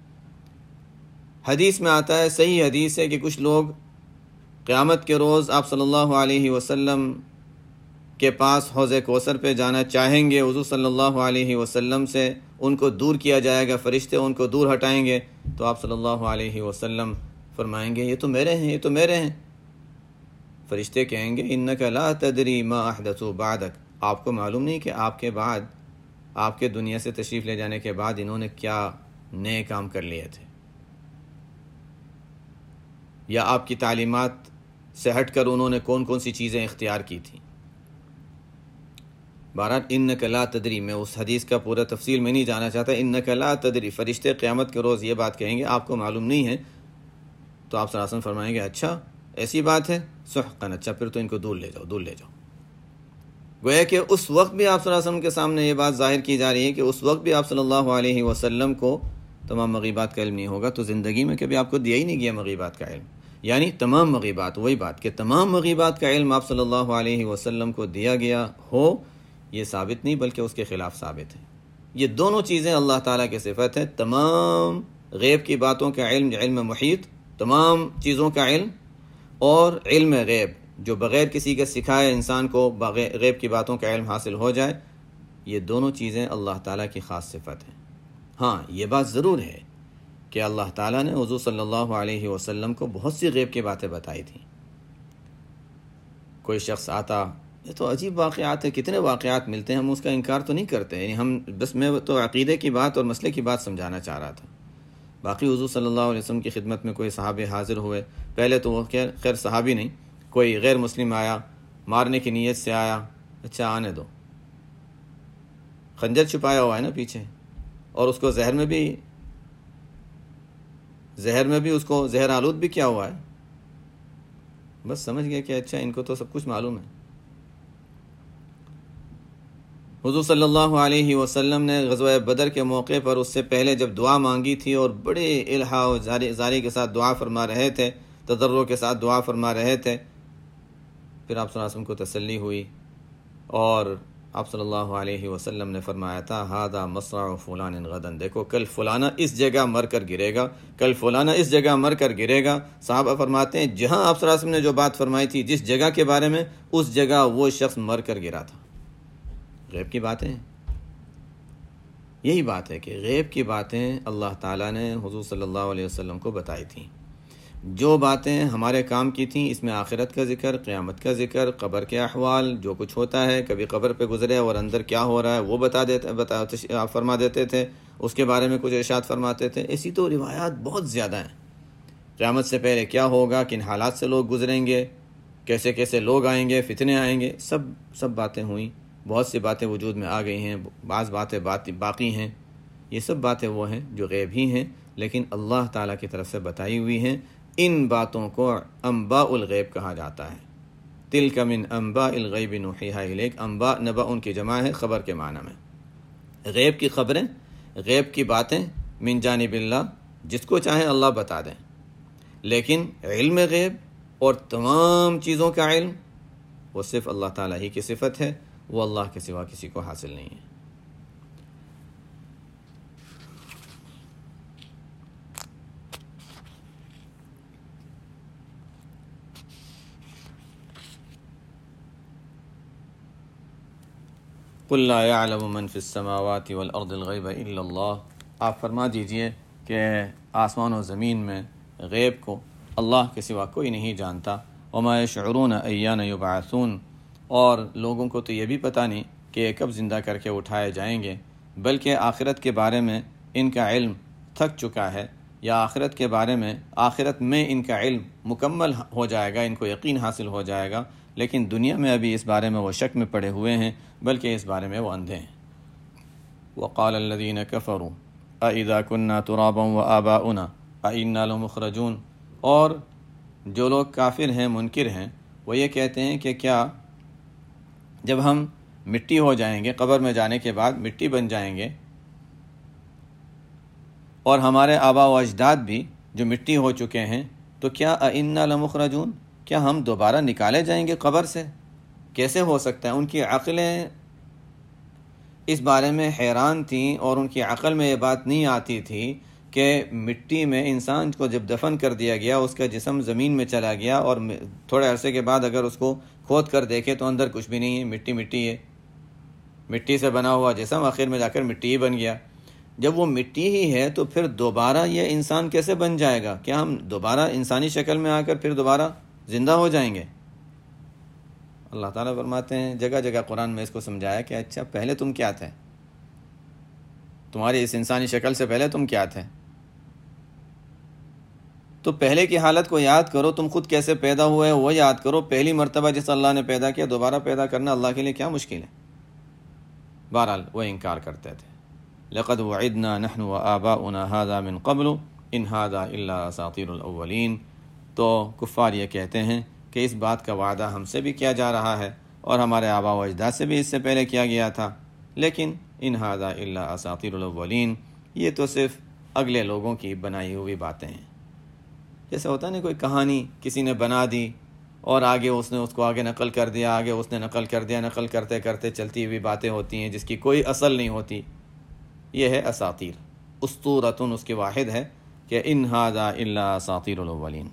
حدیث میں آتا ہے، صحیح حدیث ہے کہ کچھ لوگ قیامت کے روز آپ صلی اللہ علیہ وسلم کے پاس حوض کوثر پہ جانا چاہیں گے، حضور صلی اللہ علیہ وسلم سے ان کو دور کیا جائے گا، فرشتے ان کو دور ہٹائیں گے، تو آپ صلی اللہ علیہ وسلم فرمائیں گے یہ تو میرے ہیں، یہ تو میرے ہیں۔ فرشتے کہیں گے انک لا تدری ما احدثوا بعدک، آپ کو معلوم نہیں کہ آپ کے بعد، آپ کے دنیا سے تشریف لے جانے کے بعد انہوں نے کیا نئے کام کر لیے تھے، یا آپ کی تعلیمات سے ہٹ کر انہوں نے کون کون سی چیزیں اختیار کی تھیں۔ بہرحال انک لا تدری، میں اس حدیث کا پورا تفصیل میں نہیں جانا چاہتا، انک لا تدری، فرشتے قیامت کے روز یہ بات کہیں گے آپ کو معلوم نہیں ہے، تو آپ صلی اللہ علیہ وسلم فرمائیں گے اچھا ایسی بات ہے، سحقاً، اچھا پھر تو ان کو دور لے جاؤ، دور لے جاؤ۔ گویا کہ اس وقت بھی آپ صلی اللہ علیہ وسلم کے سامنے یہ بات ظاہر کی جا رہی ہے کہ اس وقت بھی آپ صلی اللہ علیہ وسلم کو تمام مغیبات کا علم نہیں ہوگا، تو زندگی میں کبھی آپ کو دیا ہی نہیں گیا مغیبات کا علم، یعنی تمام مغیبات، وہی بات کہ تمام مغیبات کا علم آپ صلی اللہ علیہ وسلم کو دیا گیا ہو، یہ ثابت نہیں بلکہ اس کے خلاف ثابت ہے۔ یہ دونوں چیزیں اللہ تعالیٰ کی صفت ہے، تمام غیب کی باتوں کا علم، علم محیط، تمام چیزوں کا علم، اور علم غیب جو بغیر کسی کے سکھائے انسان کو غیب کی باتوں کا علم حاصل ہو جائے، یہ دونوں چیزیں اللہ تعالیٰ کی خاص صفت ہیں۔ ہاں یہ بات ضرور ہے کہ اللہ تعالیٰ نے حضور صلی اللہ علیہ وسلم کو بہت سی غیب کی باتیں بتائی تھیں۔ کوئی شخص آتا، یہ تو عجیب واقعات ہے، کتنے واقعات ملتے ہیں، ہم اس کا انکار تو نہیں کرتے، یعنی ہم بس میں تو عقیدے کی بات اور مسئلے کی بات سمجھانا چاہ رہا تھا۔ باقی حضور صلی اللہ علیہ وسلم کی خدمت میں کوئی صحابی حاضر ہوئے، پہلے تو وہ خیر خیر صحابی نہیں، کوئی غیر مسلم آیا، مارنے کی نیت سے آیا، اچھا آنے دو، خنجر چھپایا ہوا ہے نا پیچھے، اور اس کو زہر میں بھی زہر میں بھی اس کو زہر آلود بھی کیا ہوا ہے، بس سمجھ گیا کہ اچھا ان کو تو سب کچھ معلوم ہے۔ حضور صلی اللہ علیہ وسلم نے غزوہ بدر کے موقع پر اس سے پہلے جب دعا مانگی تھی اور بڑے الہا و زاری زاری کے ساتھ دعا فرما رہے تھے، تضرع کے ساتھ دعا فرما رہے تھے، پھر آپ صلی اللہ علیہ وسلم کو تسلی ہوئی اور آپ صلی اللہ علیہ وسلم نے فرمایا تھا ہذا مصرع فلان غدن، دیکھو کل فلانا اس جگہ مر کر گرے گا، کل فلانا اس جگہ مر کر گرے گا۔ صحابہ فرماتے ہیں جہاں آپ صلی اللہ علیہ وسلم نے جو بات فرمائی تھی جس جگہ کے بارے میں، اس جگہ وہ شخص مر کر گرا تھا۔ غیب کی باتیں ہیں، یہی بات ہے کہ غیب کی باتیں اللہ تعالیٰ نے حضور صلی اللہ علیہ وسلم کو بتائی تھیں۔ جو باتیں ہمارے کام کی تھیں اس میں آخرت کا ذکر، قیامت کا ذکر، قبر کے احوال، جو کچھ ہوتا ہے، کبھی قبر پہ گزرے اور اندر کیا ہو رہا ہے وہ بتا دیتے بتا آپ فرما دیتے تھے، اس کے بارے میں کچھ ارشاد فرماتے تھے۔ ایسی تو روایات بہت زیادہ ہیں۔ قیامت سے پہلے کیا ہوگا، کن حالات سے لوگ گزریں گے، کیسے کیسے لوگ آئیں گے، فتنے آئیں گے، سب سب باتیں ہوئیں۔ بہت سی باتیں وجود میں آ گئی ہیں، بعض باتیں بات باقی ہیں۔ یہ سب باتیں وہ ہیں جو غیب ہی ہیں، لیکن اللہ تعالیٰ کی طرف سے بتائی ہوئی ہیں۔ ان باتوں کو انباء الغیب کہا جاتا ہے۔ تلک من انباء الغیب نوحیہا الیک، انباء نبأ ان کی جمع ہے خبر کے معنی میں۔ غیب کی خبریں، غیب کی باتیں من جانب اللہ، جس کو چاہیں اللہ بتا دیں، لیکن علم غیب اور تمام چیزوں کا علم وہ صرف اللہ تعالیٰ ہی کی صفت ہے، وہ اللہ کے سوا کسی کو حاصل نہیں ہے۔ قل لا يعلم من في السماوات والارض الغیب الا اللہ، آپ فرما دیجئے کہ آسمان و زمین میں غیب کو اللہ کے سوا کوئی نہیں جانتا۔ وما يشعرون ایان یبعثون، اور لوگوں کو تو یہ بھی پتہ نہیں کہ یہ کب زندہ کر کے اٹھائے جائیں گے، بلکہ آخرت کے بارے میں ان کا علم تھک چکا ہے، یا آخرت کے بارے میں آخرت میں ان کا علم مکمل ہو جائے گا، ان کو یقین حاصل ہو جائے گا، لیکن دنیا میں ابھی اس بارے میں وہ شک میں پڑے ہوئے ہیں، بلکہ اس بارے میں وہ اندھے ہیں۔ وقال الذين كفروا أإذا كنا ترابا وآباؤنا أإنا لمخرجون، اور جو لوگ کافر ہیں، منکر ہیں، وہ یہ کہتے ہیں کہ کیا جب ہم مٹی ہو جائیں گے، قبر میں جانے کے بعد مٹی بن جائیں گے، اور ہمارے آبا و اجداد بھی جو مٹی ہو چکے ہیں، تو کیا أإنا لمخرجون، کیا ہم دوبارہ نکالے جائیں گے قبر سے؟ کیسے ہو سکتا ہے؟ ان کی عقلیں اس بارے میں حیران تھیں، اور ان کی عقل میں یہ بات نہیں آتی تھی کہ مٹی میں انسان کو جب دفن کر دیا گیا، اس کا جسم زمین میں چلا گیا، اور تھوڑے عرصے کے بعد اگر اس کو کھود کر دیکھے تو اندر کچھ بھی نہیں ہے، مٹی مٹی ہے، مٹی سے بنا ہوا جسم آخر میں جا کر مٹی ہی بن گیا۔ جب وہ مٹی ہی ہے تو پھر دوبارہ یہ انسان کیسے بن جائے گا؟ کیا ہم دوبارہ انسانی شکل میں آ کر پھر دوبارہ زندہ ہو جائیں گے؟ اللہ تعالیٰ فرماتے ہیں جگہ جگہ قرآن میں اس کو سمجھایا کہ اچھا پہلے تم کیا تھے، تمہاری اس انسانی شکل سے پہلے تم کیا تھے؟ تو پہلے کی حالت کو یاد کرو، تم خود کیسے پیدا ہوئے وہ یاد کرو، پہلی مرتبہ جس اللہ نے پیدا کیا دوبارہ پیدا کرنا اللہ کے لیے کیا مشکل ہے؟ بہرحال وہ انکار کرتے تھے۔ لقد وعدنا نحن وآباؤنا هذا من قبل ان هذا الا اساطیر الاولین، تو کفار یہ کہتے ہیں کہ اس بات کا وعدہ ہم سے بھی کیا جا رہا ہے اور ہمارے آبا و اجداد سے بھی اس سے پہلے کیا گیا تھا، لیکن ان هذا الا اساطیر الاولین، یہ تو صرف اگلے لوگوں کی بنائی ہوئی باتیں ہیں۔ جیسے ہوتا نہیں، کوئی کہانی کسی نے بنا دی اور آگے اس نے اس کو آگے نقل کر دیا، آگے اس نے نقل کر دیا، نقل کرتے کرتے چلتی ہوئی باتیں ہوتی ہیں جس کی کوئی اصل نہیں ہوتی، یہ ہے اساطیر۔ اسطورۃ اس کی واحد ہے کہ ان ھذا الا اساطیر الاولین۔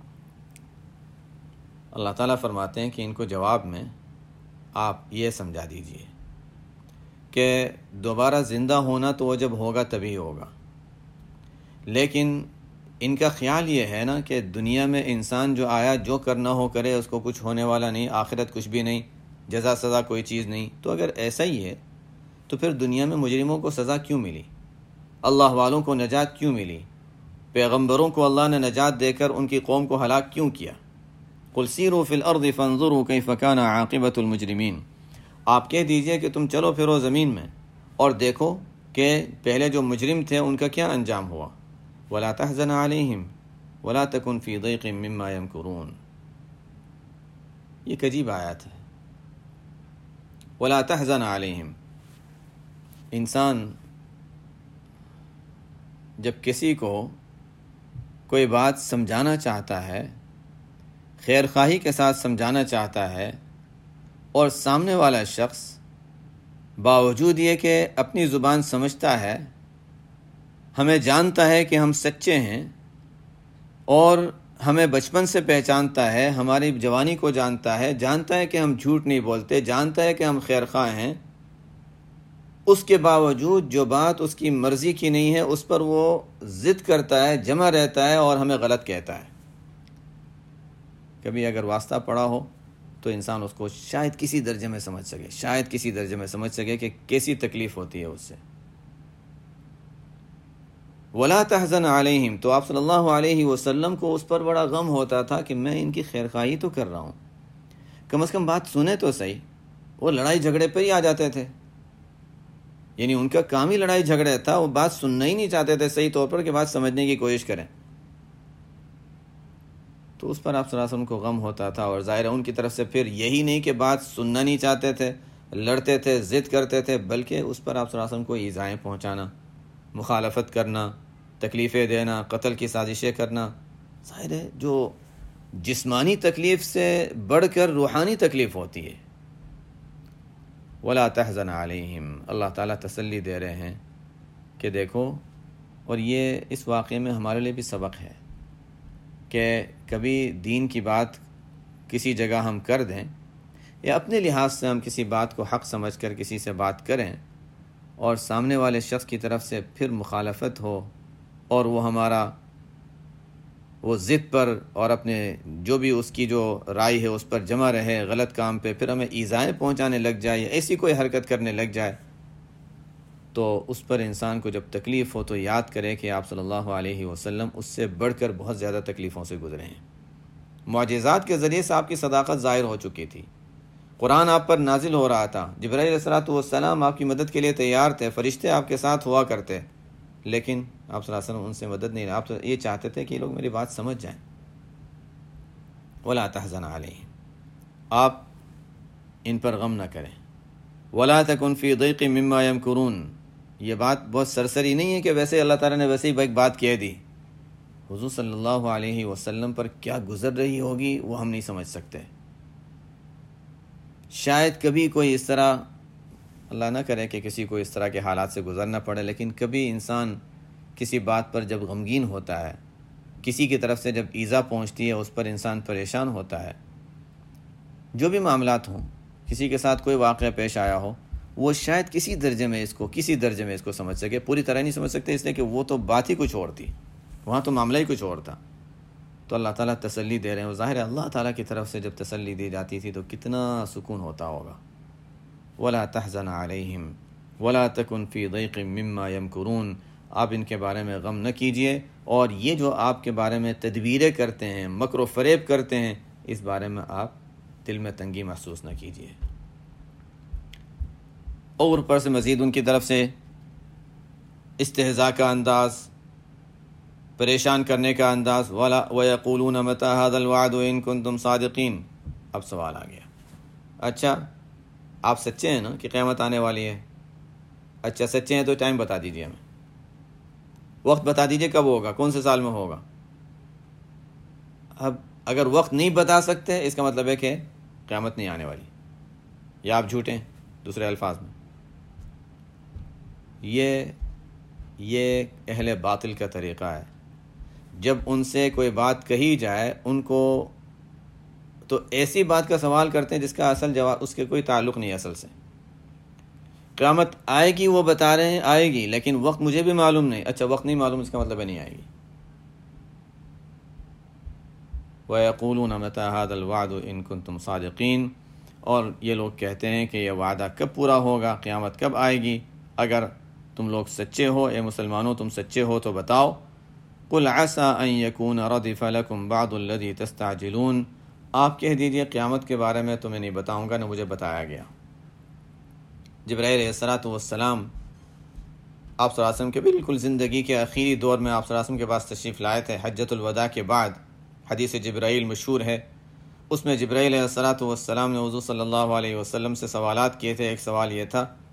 اللہ تعالیٰ فرماتے ہیں کہ ان کو جواب میں آپ یہ سمجھا دیجئے کہ دوبارہ زندہ ہونا تو وہ جب ہوگا تبھی ہوگا، لیکن ان کا خیال یہ ہے نا کہ دنیا میں انسان جو آیا جو کرنا ہو کرے، اس کو کچھ ہونے والا نہیں، آخرت کچھ بھی نہیں، جزا سزا کوئی چیز نہیں۔ تو اگر ایسا ہی ہے تو پھر دنیا میں مجرموں کو سزا کیوں ملی؟ اللہ والوں کو نجات کیوں ملی؟ پیغمبروں کو اللہ نے نجات دے کر ان کی قوم کو ہلاک کیوں کیا؟ قل سیروا فی الارض فانظروا کیف کان عاقبۃ المجرمین، آپ کہہ دیجئے کہ تم چلو پھرو زمین میں اور دیکھو کہ پہلے جو مجرم تھے ان کا کیا انجام ہوا۔ ولا تحزن علیہم ولا تکن فی ضیق مما یمکرون، یہ ایک عجیب آیت ہے۔ ولا تحزن علیہم، انسان جب کسی کو کوئی بات سمجھانا چاہتا ہے، خیر خواہی کے ساتھ سمجھانا چاہتا ہے، اور سامنے والا شخص باوجود یہ کہ اپنی زبان سمجھتا ہے، ہمیں جانتا ہے کہ ہم سچے ہیں، اور ہمیں بچپن سے پہچانتا ہے، ہماری جوانی کو جانتا ہے، جانتا ہے کہ ہم جھوٹ نہیں بولتے، جانتا ہے کہ ہم خیر خواہ ہیں، اس کے باوجود جو بات اس کی مرضی کی نہیں ہے اس پر وہ ضد کرتا ہے، جمع رہتا ہے اور ہمیں غلط کہتا ہے۔ کبھی اگر واسطہ پڑا ہو تو انسان اس کو شاید کسی درجے میں سمجھ سکے، شاید کسی درجے میں سمجھ سکے کہ کیسی تکلیف ہوتی ہے اس سے۔ وَلَا تَحْزَنْ عَلَيْهِمْ، تو آپ صلی اللہ علیہ وسلم کو اس پر بڑا غم ہوتا تھا کہ میں ان کی خیر خواہی تو کر رہا ہوں، کم از کم بات سنیں تو صحیح۔ وہ لڑائی جھگڑے پہ ہی آ جاتے تھے، یعنی ان کا کام ہی لڑائی جھگڑے تھا، وہ بات سننا ہی نہیں چاہتے تھے صحیح طور پر کہ بات سمجھنے کی کوشش کریں۔ تو اس پر آپ صلی اللہ علیہ وسلم کو غم ہوتا تھا، اور ظاہر ہے ان کی طرف سے پھر یہی نہیں کہ بات سننا نہیں چاہتے تھے، لڑتے تھے، ضد کرتے تھے، بلکہ اس پر آپ صلی اللہ علیہ وسلم کو ایذائیں پہنچانا، مخالفت کرنا، تکلیفیں دینا، قتل کی سازشیں کرنا۔ ظاہر ہے جو جسمانی تکلیف سے بڑھ کر روحانی تکلیف ہوتی ہے۔ وَلَا تَحْزَنْ عَلَيْهِمْ، اللہ تعالیٰ تسلی دے رہے ہیں کہ دیکھو، اور یہ اس واقعے میں ہمارے لیے بھی سبق ہے کہ کبھی دین کی بات کسی جگہ ہم کر دیں، یا اپنے لحاظ سے ہم کسی بات کو حق سمجھ کر کسی سے بات کریں، اور سامنے والے شخص کی طرف سے پھر مخالفت ہو، اور وہ ہمارا وہ ضد پر اور اپنے جو بھی اس کی جو رائے ہے اس پر جمع رہے، غلط کام پہ پھر ہمیں ایذائیں پہنچانے لگ جائے، یا ایسی کوئی حرکت کرنے لگ جائے، تو اس پر انسان کو جب تکلیف ہو تو یاد کرے کہ آپ صلی اللہ علیہ وسلم اس سے بڑھ کر بہت زیادہ تکلیفوں سے گزرے ہیں۔ معجزات کے ذریعے سے آپ کی صداقت ظاہر ہو چکی تھی، قرآن آپ پر نازل ہو رہا تھا، جبرائیل علیہ الصلوۃ والسلام آپ کی مدد کے لیے تیار تھے، فرشتے آپ کے ساتھ ہوا کرتے، لیکن آپ صلی اللہ علیہ وسلم ان سے مدد نہیں رہے۔ آپ یہ چاہتے تھے کہ یہ لوگ میری بات سمجھ جائیں۔ وَلَا تَحْزَنْ عَلَيْهِمْ، آپ ان پر غم نہ کریں۔ وَلَا تَكُنْ فِي ضَيْقٍ مِّمَّا يَمْكُرُونَ، یہ بات بہت سرسری نہیں ہے کہ ویسے اللہ تعالیٰ نے ویسے ہی ایک بات کہہ دی۔ حضور صلی اللہ علیہ وسلم پر کیا گزر رہی ہوگی وہ ہم نہیں سمجھ سکتے۔ شاید کبھی کوئی اس طرح، اللہ نہ کرے کہ کسی کو اس طرح کے حالات سے گزرنا پڑے، لیکن کبھی انسان کسی بات پر جب غمگین ہوتا ہے، کسی کی طرف سے جب ایذا پہنچتی ہے، اس پر انسان پریشان ہوتا ہے۔ جو بھی معاملات ہوں، کسی کے ساتھ کوئی واقعہ پیش آیا ہو، وہ شاید کسی درجے میں اس کو کسی درجے میں اس کو سمجھ سکے، پوری طرح نہیں سمجھ سکتے، اس لیے کہ وہ تو بات ہی کچھ اور تھی، وہاں تو معاملہ ہی کچھ اور تھا۔ تو اللہ تعالیٰ تسلی دے رہے ہیں، وہ ظاہر ہے اللہ تعالیٰ کی طرف سے جب تسلی دی جاتی تھی تو کتنا سکون ہوتا ہوگا۔ وَلَا تَحْزَنْ عَلَيْهِمْ وَلَا تَكُنْ فِي ضَيْقٍ مِّمَّا يَمْكُرُونَ، آپ ان کے بارے میں غم نہ کیجئے، اور یہ جو آپ کے بارے میں تدبیریں کرتے ہیں، مکر و فریب کرتے ہیں، اس بارے میں آپ دل میں تنگی محسوس نہ کیجئے۔ اور اوپر سے مزید ان کی طرف سے استہزاء کا انداز، پریشان کرنے کا انداز، وَلَا وَيَقُولُونَ مَتَىٰ هَٰذَا الْوَعْدُ إِن كُنتُمْ صَادِقِينَ۔ اب سوال آ گیا، اچھا آپ سچے ہیں نا کہ قیامت آنے والی ہے؟ اچھا سچے ہیں تو ٹائم بتا دیجیے ہمیں، وقت بتا دیجیے کب ہوگا، کون سے سال میں ہوگا۔ اب اگر وقت نہیں بتا سکتے اس کا مطلب ہے کہ قیامت نہیں آنے والی، یا آپ جھوٹے ہیں دوسرے الفاظ میں۔ یہ یہ اہل باطل کا طریقہ ہے، جب ان سے کوئی بات کہی جائے ان کو تو ایسی بات کا سوال کرتے ہیں جس کا اصل جواب اس کے کوئی تعلق نہیں اصل سے۔ قیامت آئے گی وہ بتا رہے ہیں آئے گی، لیکن وقت مجھے بھی معلوم نہیں۔ اچھا وقت نہیں معلوم اس کا مطلب ہے نہیں آئے گی۔ وَيَقُولُونَ مَتَىٰ هَٰذَا الْوَعْدُ إِن كُنتُمْ صَادِقِينَ، اور یہ لوگ کہتے ہیں کہ یہ وعدہ کب پورا ہوگا، قیامت کب آئے گی، اگر تم لوگ سچے ہو، اے مسلمانوں تم سچے ہو تو بتاؤ۔ قُلْ عَسَىٰ أَن يَكُونَ رَدِفَ لَكُمْ بَعْضُ الَّذِي تَسْتَعْجِلُونَ، آپ کہہ دیجئے قیامت کے بارے میں تمہیں نہیں بتاؤں گا، نہ مجھے بتایا گیا۔ جبرائیل علیہ الصلوۃ والسلام آپ صلی اللہ علیہ وسلم کے بالکل زندگی کے آخری دور میں آپ صلی اللہ علیہ وسلم کے پاس تشریف لائے تھے، حجۃ الوداع کے بعد۔ حدیث جبرائیل مشہور ہے، اس میں جبرائیل علیہ الصلوۃ والسلام نے حضور صلی اللہ علیہ وسلم سے سوالات کیے تھے۔ ایک سوال یہ تھا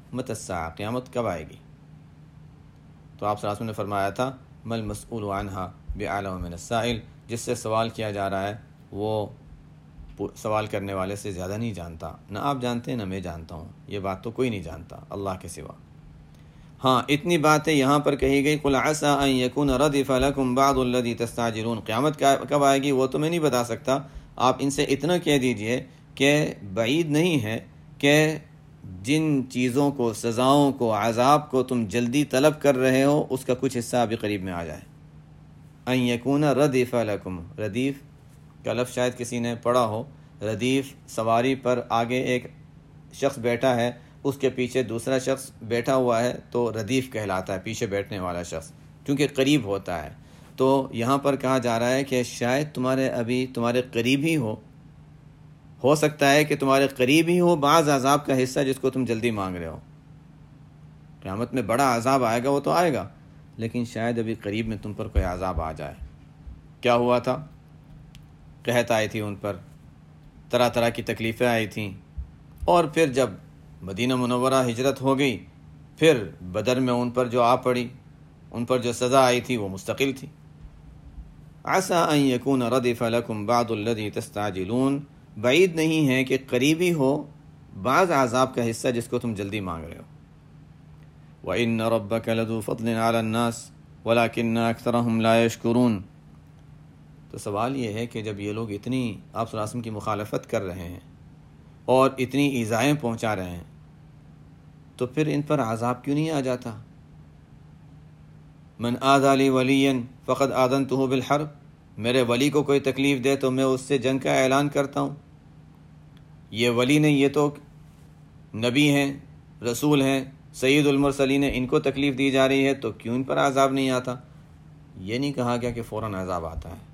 متی الساعہ، قیامت کب آئے گی؟ تو آپ صلی اللہ علیہ وسلم نے فرمایا تھا مل مسئول عنہا بعلم من السائل، جس سے سوال کیا جا رہا ہے وہ سوال کرنے والے سے زیادہ نہیں جانتا، نہ آپ جانتے ہیں نہ میں جانتا ہوں، یہ بات تو کوئی نہیں جانتا اللہ کے سوا۔ ہاں اتنی باتیں یہاں پر کہی گئی قل عسى ان يكون ردف لكم بعض الذي تستعجلون، قیامت کب آئے گی وہ تو میں نہیں بتا سکتا، آپ ان سے اتنا کہہ دیجئے کہ بعید نہیں ہے کہ جن چیزوں کو، سزاؤں کو، عذاب کو تم جلدی طلب کر رہے ہو اس کا کچھ حصہ ابھی قریب میں آ جائے۔ ان یکون ردف لکم، ردیف کا لفظ شاید کسی نے پڑھا ہو، ردیف سواری پر آگے ایک شخص بیٹھا ہے، اس کے پیچھے دوسرا شخص بیٹھا ہوا ہے تو ردیف کہلاتا ہے، پیچھے بیٹھنے والا شخص، کیونکہ قریب ہوتا ہے۔ تو یہاں پر کہا جا رہا ہے کہ شاید تمہارے ابھی تمہارے قریب ہی ہو ہو سکتا ہے کہ تمہارے قریب ہی ہو بعض عذاب کا حصہ جس کو تم جلدی مانگ رہے ہو۔ قیامت میں بڑا عذاب آئے گا وہ تو آئے گا، لیکن شاید ابھی قریب میں تم پر کوئی عذاب آ جائے۔ کیا ہوا تھا؟ قحط آئی تھی ان پر، طرح طرح کی تکلیفیں آئی تھیں، اور پھر جب مدینہ منورہ ہجرت ہو گئی پھر بدر میں ان پر جو آ پڑی، ان پر جو سزا آئی تھی وہ مستقل تھی۔ عسى ان يكون ردف لكم بعض الذي تستعجلون، بعید نہیں ہے کہ قریبی ہو بعض عذاب کا حصہ جس کو تم جلدی مانگ رہے ہو۔ وَإِنَّ رَبَّكَ لَذُو فَضْلٍ عَلَى النَّاسِ وَلَكِنَّ أَكْثَرَهُمْ لَا يَشْكُرُونَ۔ تو سوال یہ ہے کہ جب یہ لوگ اتنی آپ صلی اللہ علیہ وسلم کی مخالفت کر رہے ہیں اور اتنی ایذائیں پہنچا رہے ہیں تو پھر ان پر عذاب کیوں نہیں آ جاتا؟ من آذى لي وليا فقد آذنته بالحرب، میرے ولی کو کوئی تکلیف دے تو میں اس سے جنگ کا اعلان کرتا ہوں۔ یہ ولی نہیں، یہ تو نبی ہیں، رسول ہیں، سید المرسلین ہیں، ان کو تکلیف دی جا رہی ہے تو کیوں ان پر عذاب نہیں آتا؟ یہ نہیں کہا گیا کہ فوراً عذاب آتا ہے۔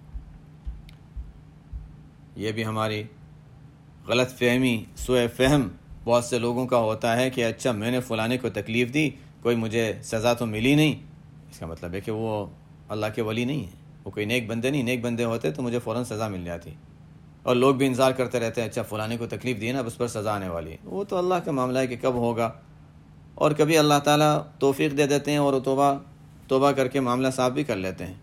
یہ بھی ہماری غلط فہمی، سوء فہم بہت سے لوگوں کا ہوتا ہے کہ اچھا میں نے فلانے کو تکلیف دی، کوئی مجھے سزا تو ملی نہیں، اس کا مطلب ہے کہ وہ اللہ کے ولی نہیں ہیں، وہ کوئی نیک بندے نہیں، نیک بندے ہوتے تو مجھے فوراً سزا مل جاتی۔ اور لوگ بھی انتظار کرتے رہتے ہیں اچھا فلانے کو تکلیف دی نا اب اس پر سزا آنے والی ہے، وہ تو اللہ کا معاملہ ہے کہ کب ہوگا، اور کبھی اللہ تعالیٰ توفیق دے دیتے ہیں اور وہ توبہ توبہ کر کے معاملہ صاف بھی کر لیتے ہیں۔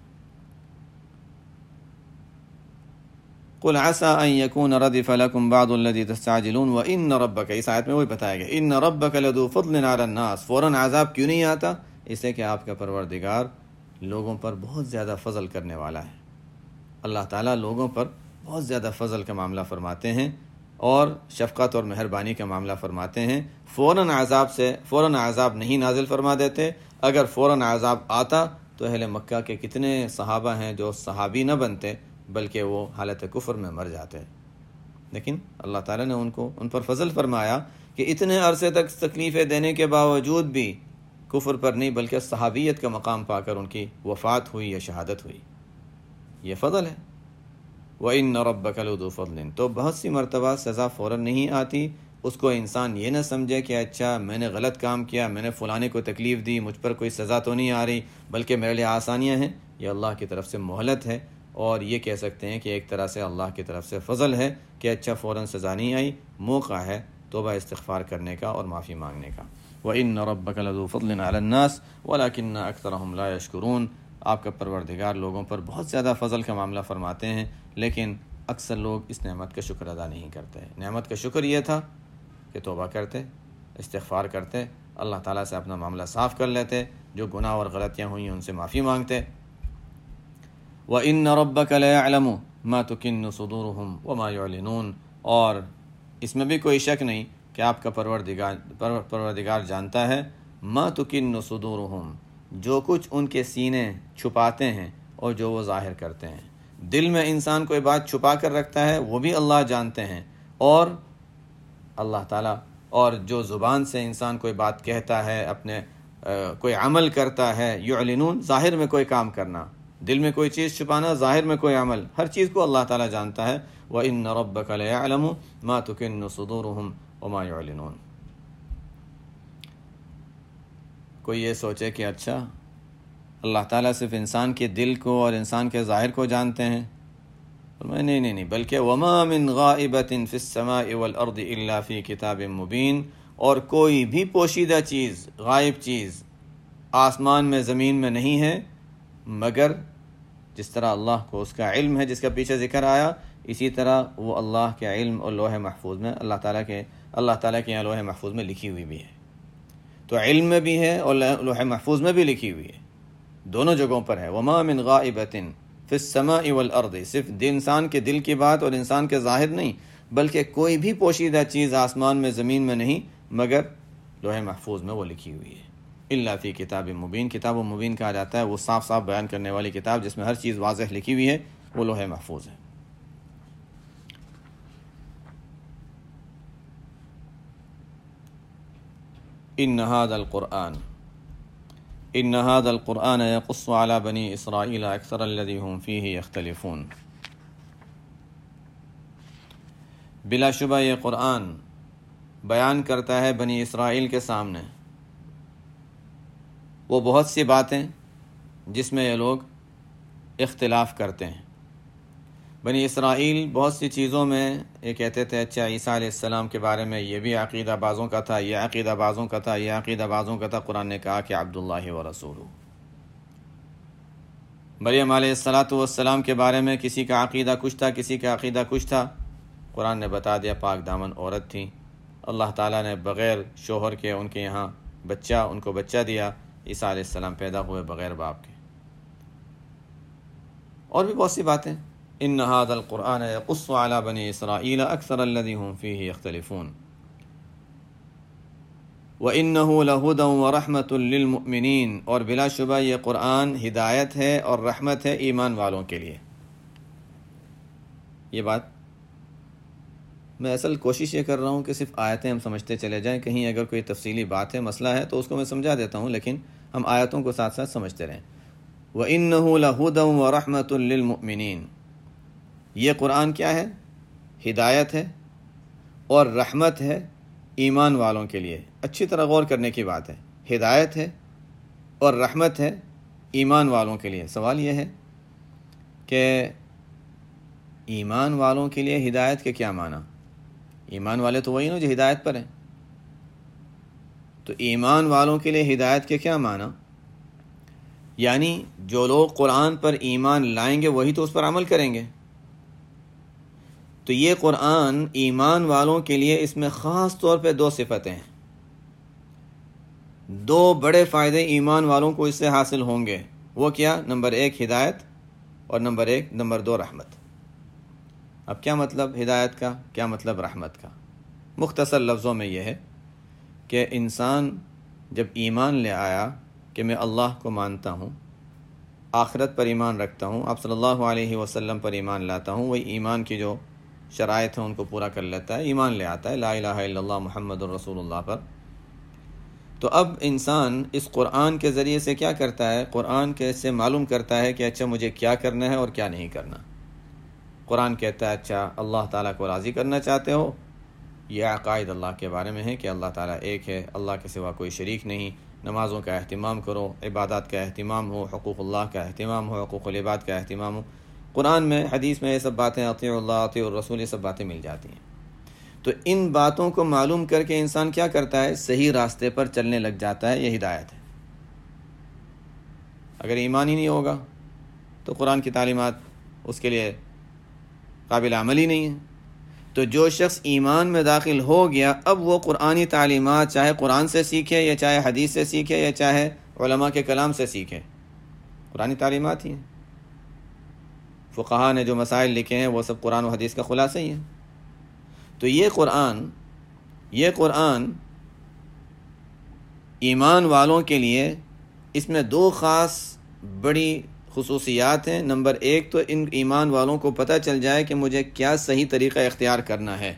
قل عسى ان يكون ردف لكم بعض الذي تستعجلون وان ربك، اس آیت میں وہی بتایا گیا ان ربك لذو فضل على الناس، فوراً عذاب کیوں نہیں آتا؟ اس لیے کہ آپ کا پروردگار لوگوں پر بہت زیادہ فضل کرنے والا ہے۔ اللہ تعالیٰ لوگوں پر بہت زیادہ فضل کا معاملہ فرماتے ہیں اور شفقت اور مہربانی کا معاملہ فرماتے ہیں۔ فوراً عذاب سے فوراً عذاب نہیں نازل فرما دیتے، اگر فوراً عذاب آتا تو اہل مکہ کے کتنے صحابہ ہیں جو صحابی نہ بنتے بلکہ وہ حالت کفر میں مر جاتے، لیکن اللہ تعالیٰ نے ان کو ان پر فضل فرمایا کہ اتنے عرصے تک تکلیفیں دینے کے باوجود بھی کفر پر نہیں بلکہ صحابیت کا مقام پا کر ان کی وفات ہوئی یا شہادت ہوئی، یہ فضل ہے۔ وَإِنَّ رَبَّكَ لَذُو فَضْلٍ، تو بہت سی مرتبہ سزا فوراً نہیں آتی، اس کو انسان یہ نہ سمجھے کہ اچھا میں نے غلط کام کیا، میں نے فلانے کو تکلیف دی، مجھ پر کوئی سزا تو نہیں آ رہی بلکہ میرے لیے آسانیاں ہیں، یہ اللہ کی طرف سے مہلت ہے، اور یہ کہہ سکتے ہیں کہ ایک طرح سے اللہ کی طرف سے فضل ہے کہ اچھا فوراً سزا نہیں آئی، موقع ہے توبہ استغفار کرنے کا اور معافی مانگنے کا۔ وَإِنَّ رَبَّكَ لَذُو فَضْلٍ عَلَى النَّاسِ وَلَكِنَّ أَكْثَرَهُمْ لَا يَشْكُرُونَ، آپ کا پروردگار لوگوں پر بہت زیادہ فضل کا معاملہ فرماتے ہیں لیکن اکثر لوگ اس نعمت کا شکر ادا نہیں کرتے۔ نعمت کا شکر یہ تھا کہ توبہ کرتے، استغفار کرتے، اللہ تعالیٰ سے اپنا معاملہ صاف کر لیتے، جو گناہ اور غلطیاں ہوئیں ان سے معافی مانگتے۔ وَإِنَّ رَبَّكَ لَيَعْلَمُ مَا تُكِنُّ صُدُورُهُمْ وَمَا يُعْلِنُونَ، اور اس میں بھی کوئی شک نہیں کہ آپ کا پروردگار پروردگار جانتا ہے مَا تُكِنُّ صُدُورُهُمْ، جو کچھ ان کے سینے چھپاتے ہیں اور جو وہ ظاہر کرتے ہیں۔ دل میں انسان کوئی بات چھپا کر رکھتا ہے وہ بھی اللہ جانتے ہیں، اور اللہ تعالیٰ اور جو زبان سے انسان کوئی بات کہتا ہے، اپنے کوئی عمل کرتا ہے، یعلنون ظاہر میں کوئی کام کرنا، دل میں کوئی چیز چھپانا، ظاہر میں کوئی عمل، ہر چیز کو اللہ تعالیٰ جانتا ہے۔ وَإِنَّ رَبَّكَ لَيَعْلَمُ مَا تُكِنُّ صُدُورُهُمْ وَمَا يُعْلِنُونَ۔ کوئی یہ سوچے کہ اچھا اللہ تعالیٰ صرف انسان کے دل کو اور انسان کے ظاہر کو جانتے ہیں، فرمایا نہیں نہیں نہیں، بلکہ وَمَا مِنْ غَائِبَةٍ فِي السَّمَاءِ وَالْأَرْضِ إِلَّا فِي كِتَابٍ مُبِينٍ، اور کوئی بھی پوشیدہ چیز، غائب چیز آسمان میں زمین میں نہیں ہے مگر جس طرح اللہ کو اس کا علم ہے، جس کا پیچھے ذکر آیا، اسی طرح وہ اللہ کے علم اور لوح محفوظ میں اللہ تعالیٰ کے اللہ تعالیٰ کے یہاں لوح محفوظ میں لکھی ہوئی بھی ہے۔ تو علم میں بھی ہے اور لوح محفوظ میں بھی لکھی ہوئی ہے، دونوں جگہوں پر ہے۔ وما من غائبۃ فی السماء والارض، صرف انسان کے دل کی بات اور انسان کے ظاہر نہیں، بلکہ کوئی بھی پوشیدہ چیز آسمان میں زمین میں نہیں مگر لوح محفوظ میں وہ لکھی ہوئی ہے۔ الا فی کتاب مبین، کتاب مبین کہا جاتا ہے وہ صاف صاف بیان کرنے والی کتاب جس میں ہر چیز واضح لکھی ہوئی ہے، وہ لوح محفوظ ہے۔ ان هذا القرآن ان هذا القرآن يقص على بني اسرائیل اکثر الذی هم فیہ یختلفون، بلا شبہ یہ قرآن بیان کرتا ہے بنی اسرائیل کے سامنے وہ بہت سی باتیں جس میں یہ لوگ اختلاف کرتے ہیں۔ بنی اسرائیل بہت سی چیزوں میں یہ کہتے تھے اچھا عیسیٰ علیہ السلام کے بارے میں یہ بھی عقیدہ بعضوں کا تھا، یہ عقیدہ بعضوں کا تھا، یہ عقیدہ بعضوں کا تھا۔ قرآن نے کہا کہ عبداللہ و رسولہ۔ مریم علیہ الصلاۃ والسلام کے بارے میں کسی کا عقیدہ کچھ تھا، کسی کا عقیدہ کچھ تھا۔ قرآن نے بتا دیا پاک دامن عورت تھی، اللہ تعالیٰ نے بغیر شوہر کے ان کے یہاں بچہ ان کو بچہ دیا، عیسیٰ علیہ السلام پیدا ہوئے بغیر باپ کے۔ اور بھی بہت سی باتیں۔ ان هذا القرآن يقص على بني اسرائیل اکثر الذی هم فیہ یختلفون وانه لهدى ورحمة للمؤمنین، اور بلا شبہ یہ قرآن ہدایت ہے اور رحمت ہے ایمان والوں کے لیے۔ یہ بات میں اصل کوشش یہ کر رہا ہوں کہ صرف آیتیں ہم سمجھتے چلے جائیں، کہیں اگر کوئی تفصیلی بات ہے مسئلہ ہے تو اس کو میں سمجھا دیتا ہوں، لیکن ہم آیتوں کو ساتھ ساتھ سمجھتے رہیں۔ وَإِنَّهُ لَهُدًى وَرَحْمَةٌ لِّلْمُؤْمِنِينَ، یہ قرآن کیا ہے؟ ہدایت ہے اور رحمت ہے ایمان والوں کے لیے۔ اچھی طرح غور کرنے کی بات ہے، ہدایت ہے اور رحمت ہے ایمان والوں کے لیے۔ سوال یہ ہے کہ ایمان والوں کے لیے ہدایت کے کیا معنی؟ ایمان والے تو وہی نا جو ہدایت پر ہیں، تو ایمان والوں کے لیے ہدایت کے کیا معنی؟ یعنی جو لوگ قرآن پر ایمان لائیں گے وہی تو اس پر عمل کریں گے۔ تو یہ قرآن ایمان والوں کے لیے اس میں خاص طور پہ دو صفتیں ہیں، دو بڑے فائدے ایمان والوں کو اس سے حاصل ہوں گے۔ وہ کیا؟ نمبر ایک ہدایت اور نمبر ایک نمبر دو رحمت۔ اب کیا مطلب ہدایت کا، کیا مطلب رحمت کا؟ مختصر لفظوں میں یہ ہے کہ انسان جب ایمان لے آیا کہ میں اللہ کو مانتا ہوں، آخرت پر ایمان رکھتا ہوں، آپ صلی اللہ علیہ وسلم پر ایمان لاتا ہوں، وہی ایمان کی جو شرائط ہیں ان کو پورا کر لیتا ہے، ایمان لے آتا ہے لا الہ الا اللہ محمد الرسول اللہ پر، تو اب انسان اس قرآن کے ذریعے سے کیا کرتا ہے؟ قرآن کے سے معلوم کرتا ہے کہ اچھا مجھے کیا کرنا ہے اور کیا نہیں کرنا۔ قرآن کہتا ہے اچھا اللہ تعالیٰ کو راضی کرنا چاہتے ہو، یہ عقائد اللہ کے بارے میں ہے کہ اللہ تعالیٰ ایک ہے، اللہ کے سوا کوئی شریک نہیں، نمازوں کا اہتمام کرو، عبادات کا اہتمام ہو، حقوق اللہ کا اہتمام ہو، حقوق العباد کا اہتمام ہو۔ قرآن میں حدیث میں یہ سب باتیں، اطیعوا اللہ اطیعوا الرسول، یہ سب باتیں مل جاتی ہیں۔ تو ان باتوں کو معلوم کر کے انسان کیا کرتا ہے؟ صحیح راستے پر چلنے لگ جاتا ہے، یہ ہدایت ہے۔ اگر ایمان ہی نہیں ہوگا تو قرآن کی تعلیمات اس کے لیے قابل عمل ہی نہیں ہے۔ تو جو شخص ایمان میں داخل ہو گیا، اب وہ قرآنی تعلیمات چاہے قرآن سے سیکھے یا چاہے حدیث سے سیکھے یا چاہے علماء کے کلام سے سیکھے، قرآنی تعلیمات ہی ہیں۔ فقہا نے جو مسائل لکھے ہیں وہ سب قرآن و حدیث کا خلاصہ ہی ہے۔ تو یہ قرآن یہ قرآن ایمان والوں کے لیے اس میں دو خاص بڑی خصوصیات ہیں۔ نمبر ایک تو ان ایمان والوں کو پتہ چل جائے کہ مجھے کیا صحیح طریقہ اختیار کرنا ہے،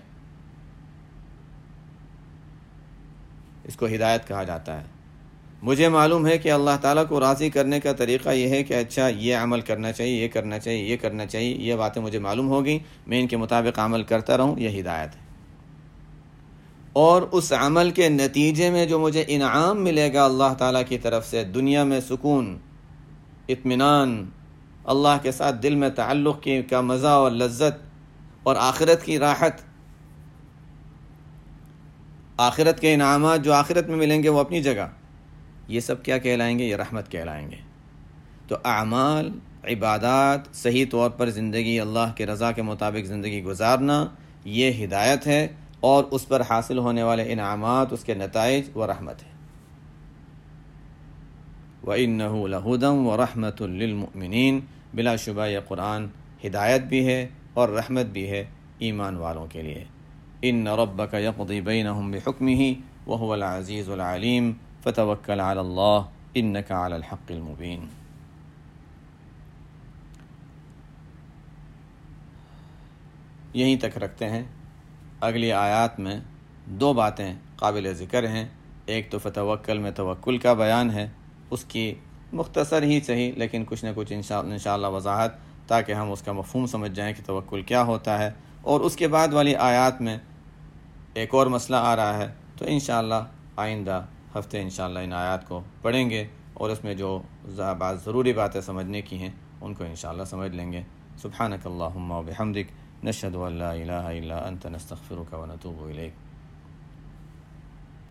اس کو ہدایت کہا جاتا ہے۔ مجھے معلوم ہے کہ اللہ تعالیٰ کو راضی کرنے کا طریقہ یہ ہے کہ اچھا یہ عمل کرنا چاہیے، یہ کرنا چاہیے، یہ کرنا چاہیے، یہ باتیں مجھے معلوم ہوگی، میں ان کے مطابق عمل کرتا رہوں، یہ ہدایت ہے۔ اور اس عمل کے نتیجے میں جو مجھے انعام ملے گا اللہ تعالیٰ کی طرف سے، دنیا میں سکون، اطمینان، اللہ کے ساتھ دل میں تعلق کی کا مزہ اور لذت، اور آخرت کی راحت، آخرت کے انعامات جو آخرت میں ملیں گے وہ اپنی جگہ، یہ سب کیا کہلائیں گے؟ یہ رحمت کہلائیں گے۔ تو اعمال، عبادات، صحیح طور پر زندگی اللہ کے رضا کے مطابق زندگی گزارنا، یہ ہدایت ہے، اور اس پر حاصل ہونے والے انعامات، اس کے نتائج، وہ رحمت ہے۔ وَإِنَّهُ لَهُدًى وَرَحْمَةٌ لِّلْمُؤْمِنِينَ، بلا شبہ یہ قرآن ہدایت بھی ہے اور رحمت بھی ہے ایمان والوں کے لیے۔ إِنَّ رَبَّكَ يَقْضِي بَيْنَهُمْ بِحُكْمِهِ وَهُوَ الْعَزِيزُ الْعَلِيمُ فَتَوَكَّلْ عَلَى اللَّهِ إِنَّكَ عَلَى الْحَقِّ الْمُبِينِ۔ یہیں تک رکھتے ہیں۔ اگلی آیات میں دو باتیں قابل ذکر ہیں۔ ایک تو فتوکل میں توکل کا بیان ہے، اس کی مختصر ہی صحیح لیکن کچھ نہ کچھ انشاءاللہ وضاحت، تاکہ ہم اس کا مفہوم سمجھ جائیں کہ توکل کیا ہوتا ہے۔ اور اس کے بعد والی آیات میں ایک اور مسئلہ آ رہا ہے، تو انشاءاللہ آئندہ ہفتے انشاءاللہ ان آیات کو پڑھیں گے، اور اس میں جو بعض ضروری باتیں سمجھنے کی ہیں ان کو انشاءاللہ سمجھ لیں گے۔ سبحانک اللہم و بحمدک، نشہد ان لا الہ الا انت، نستغفرک و نتوب الیک۔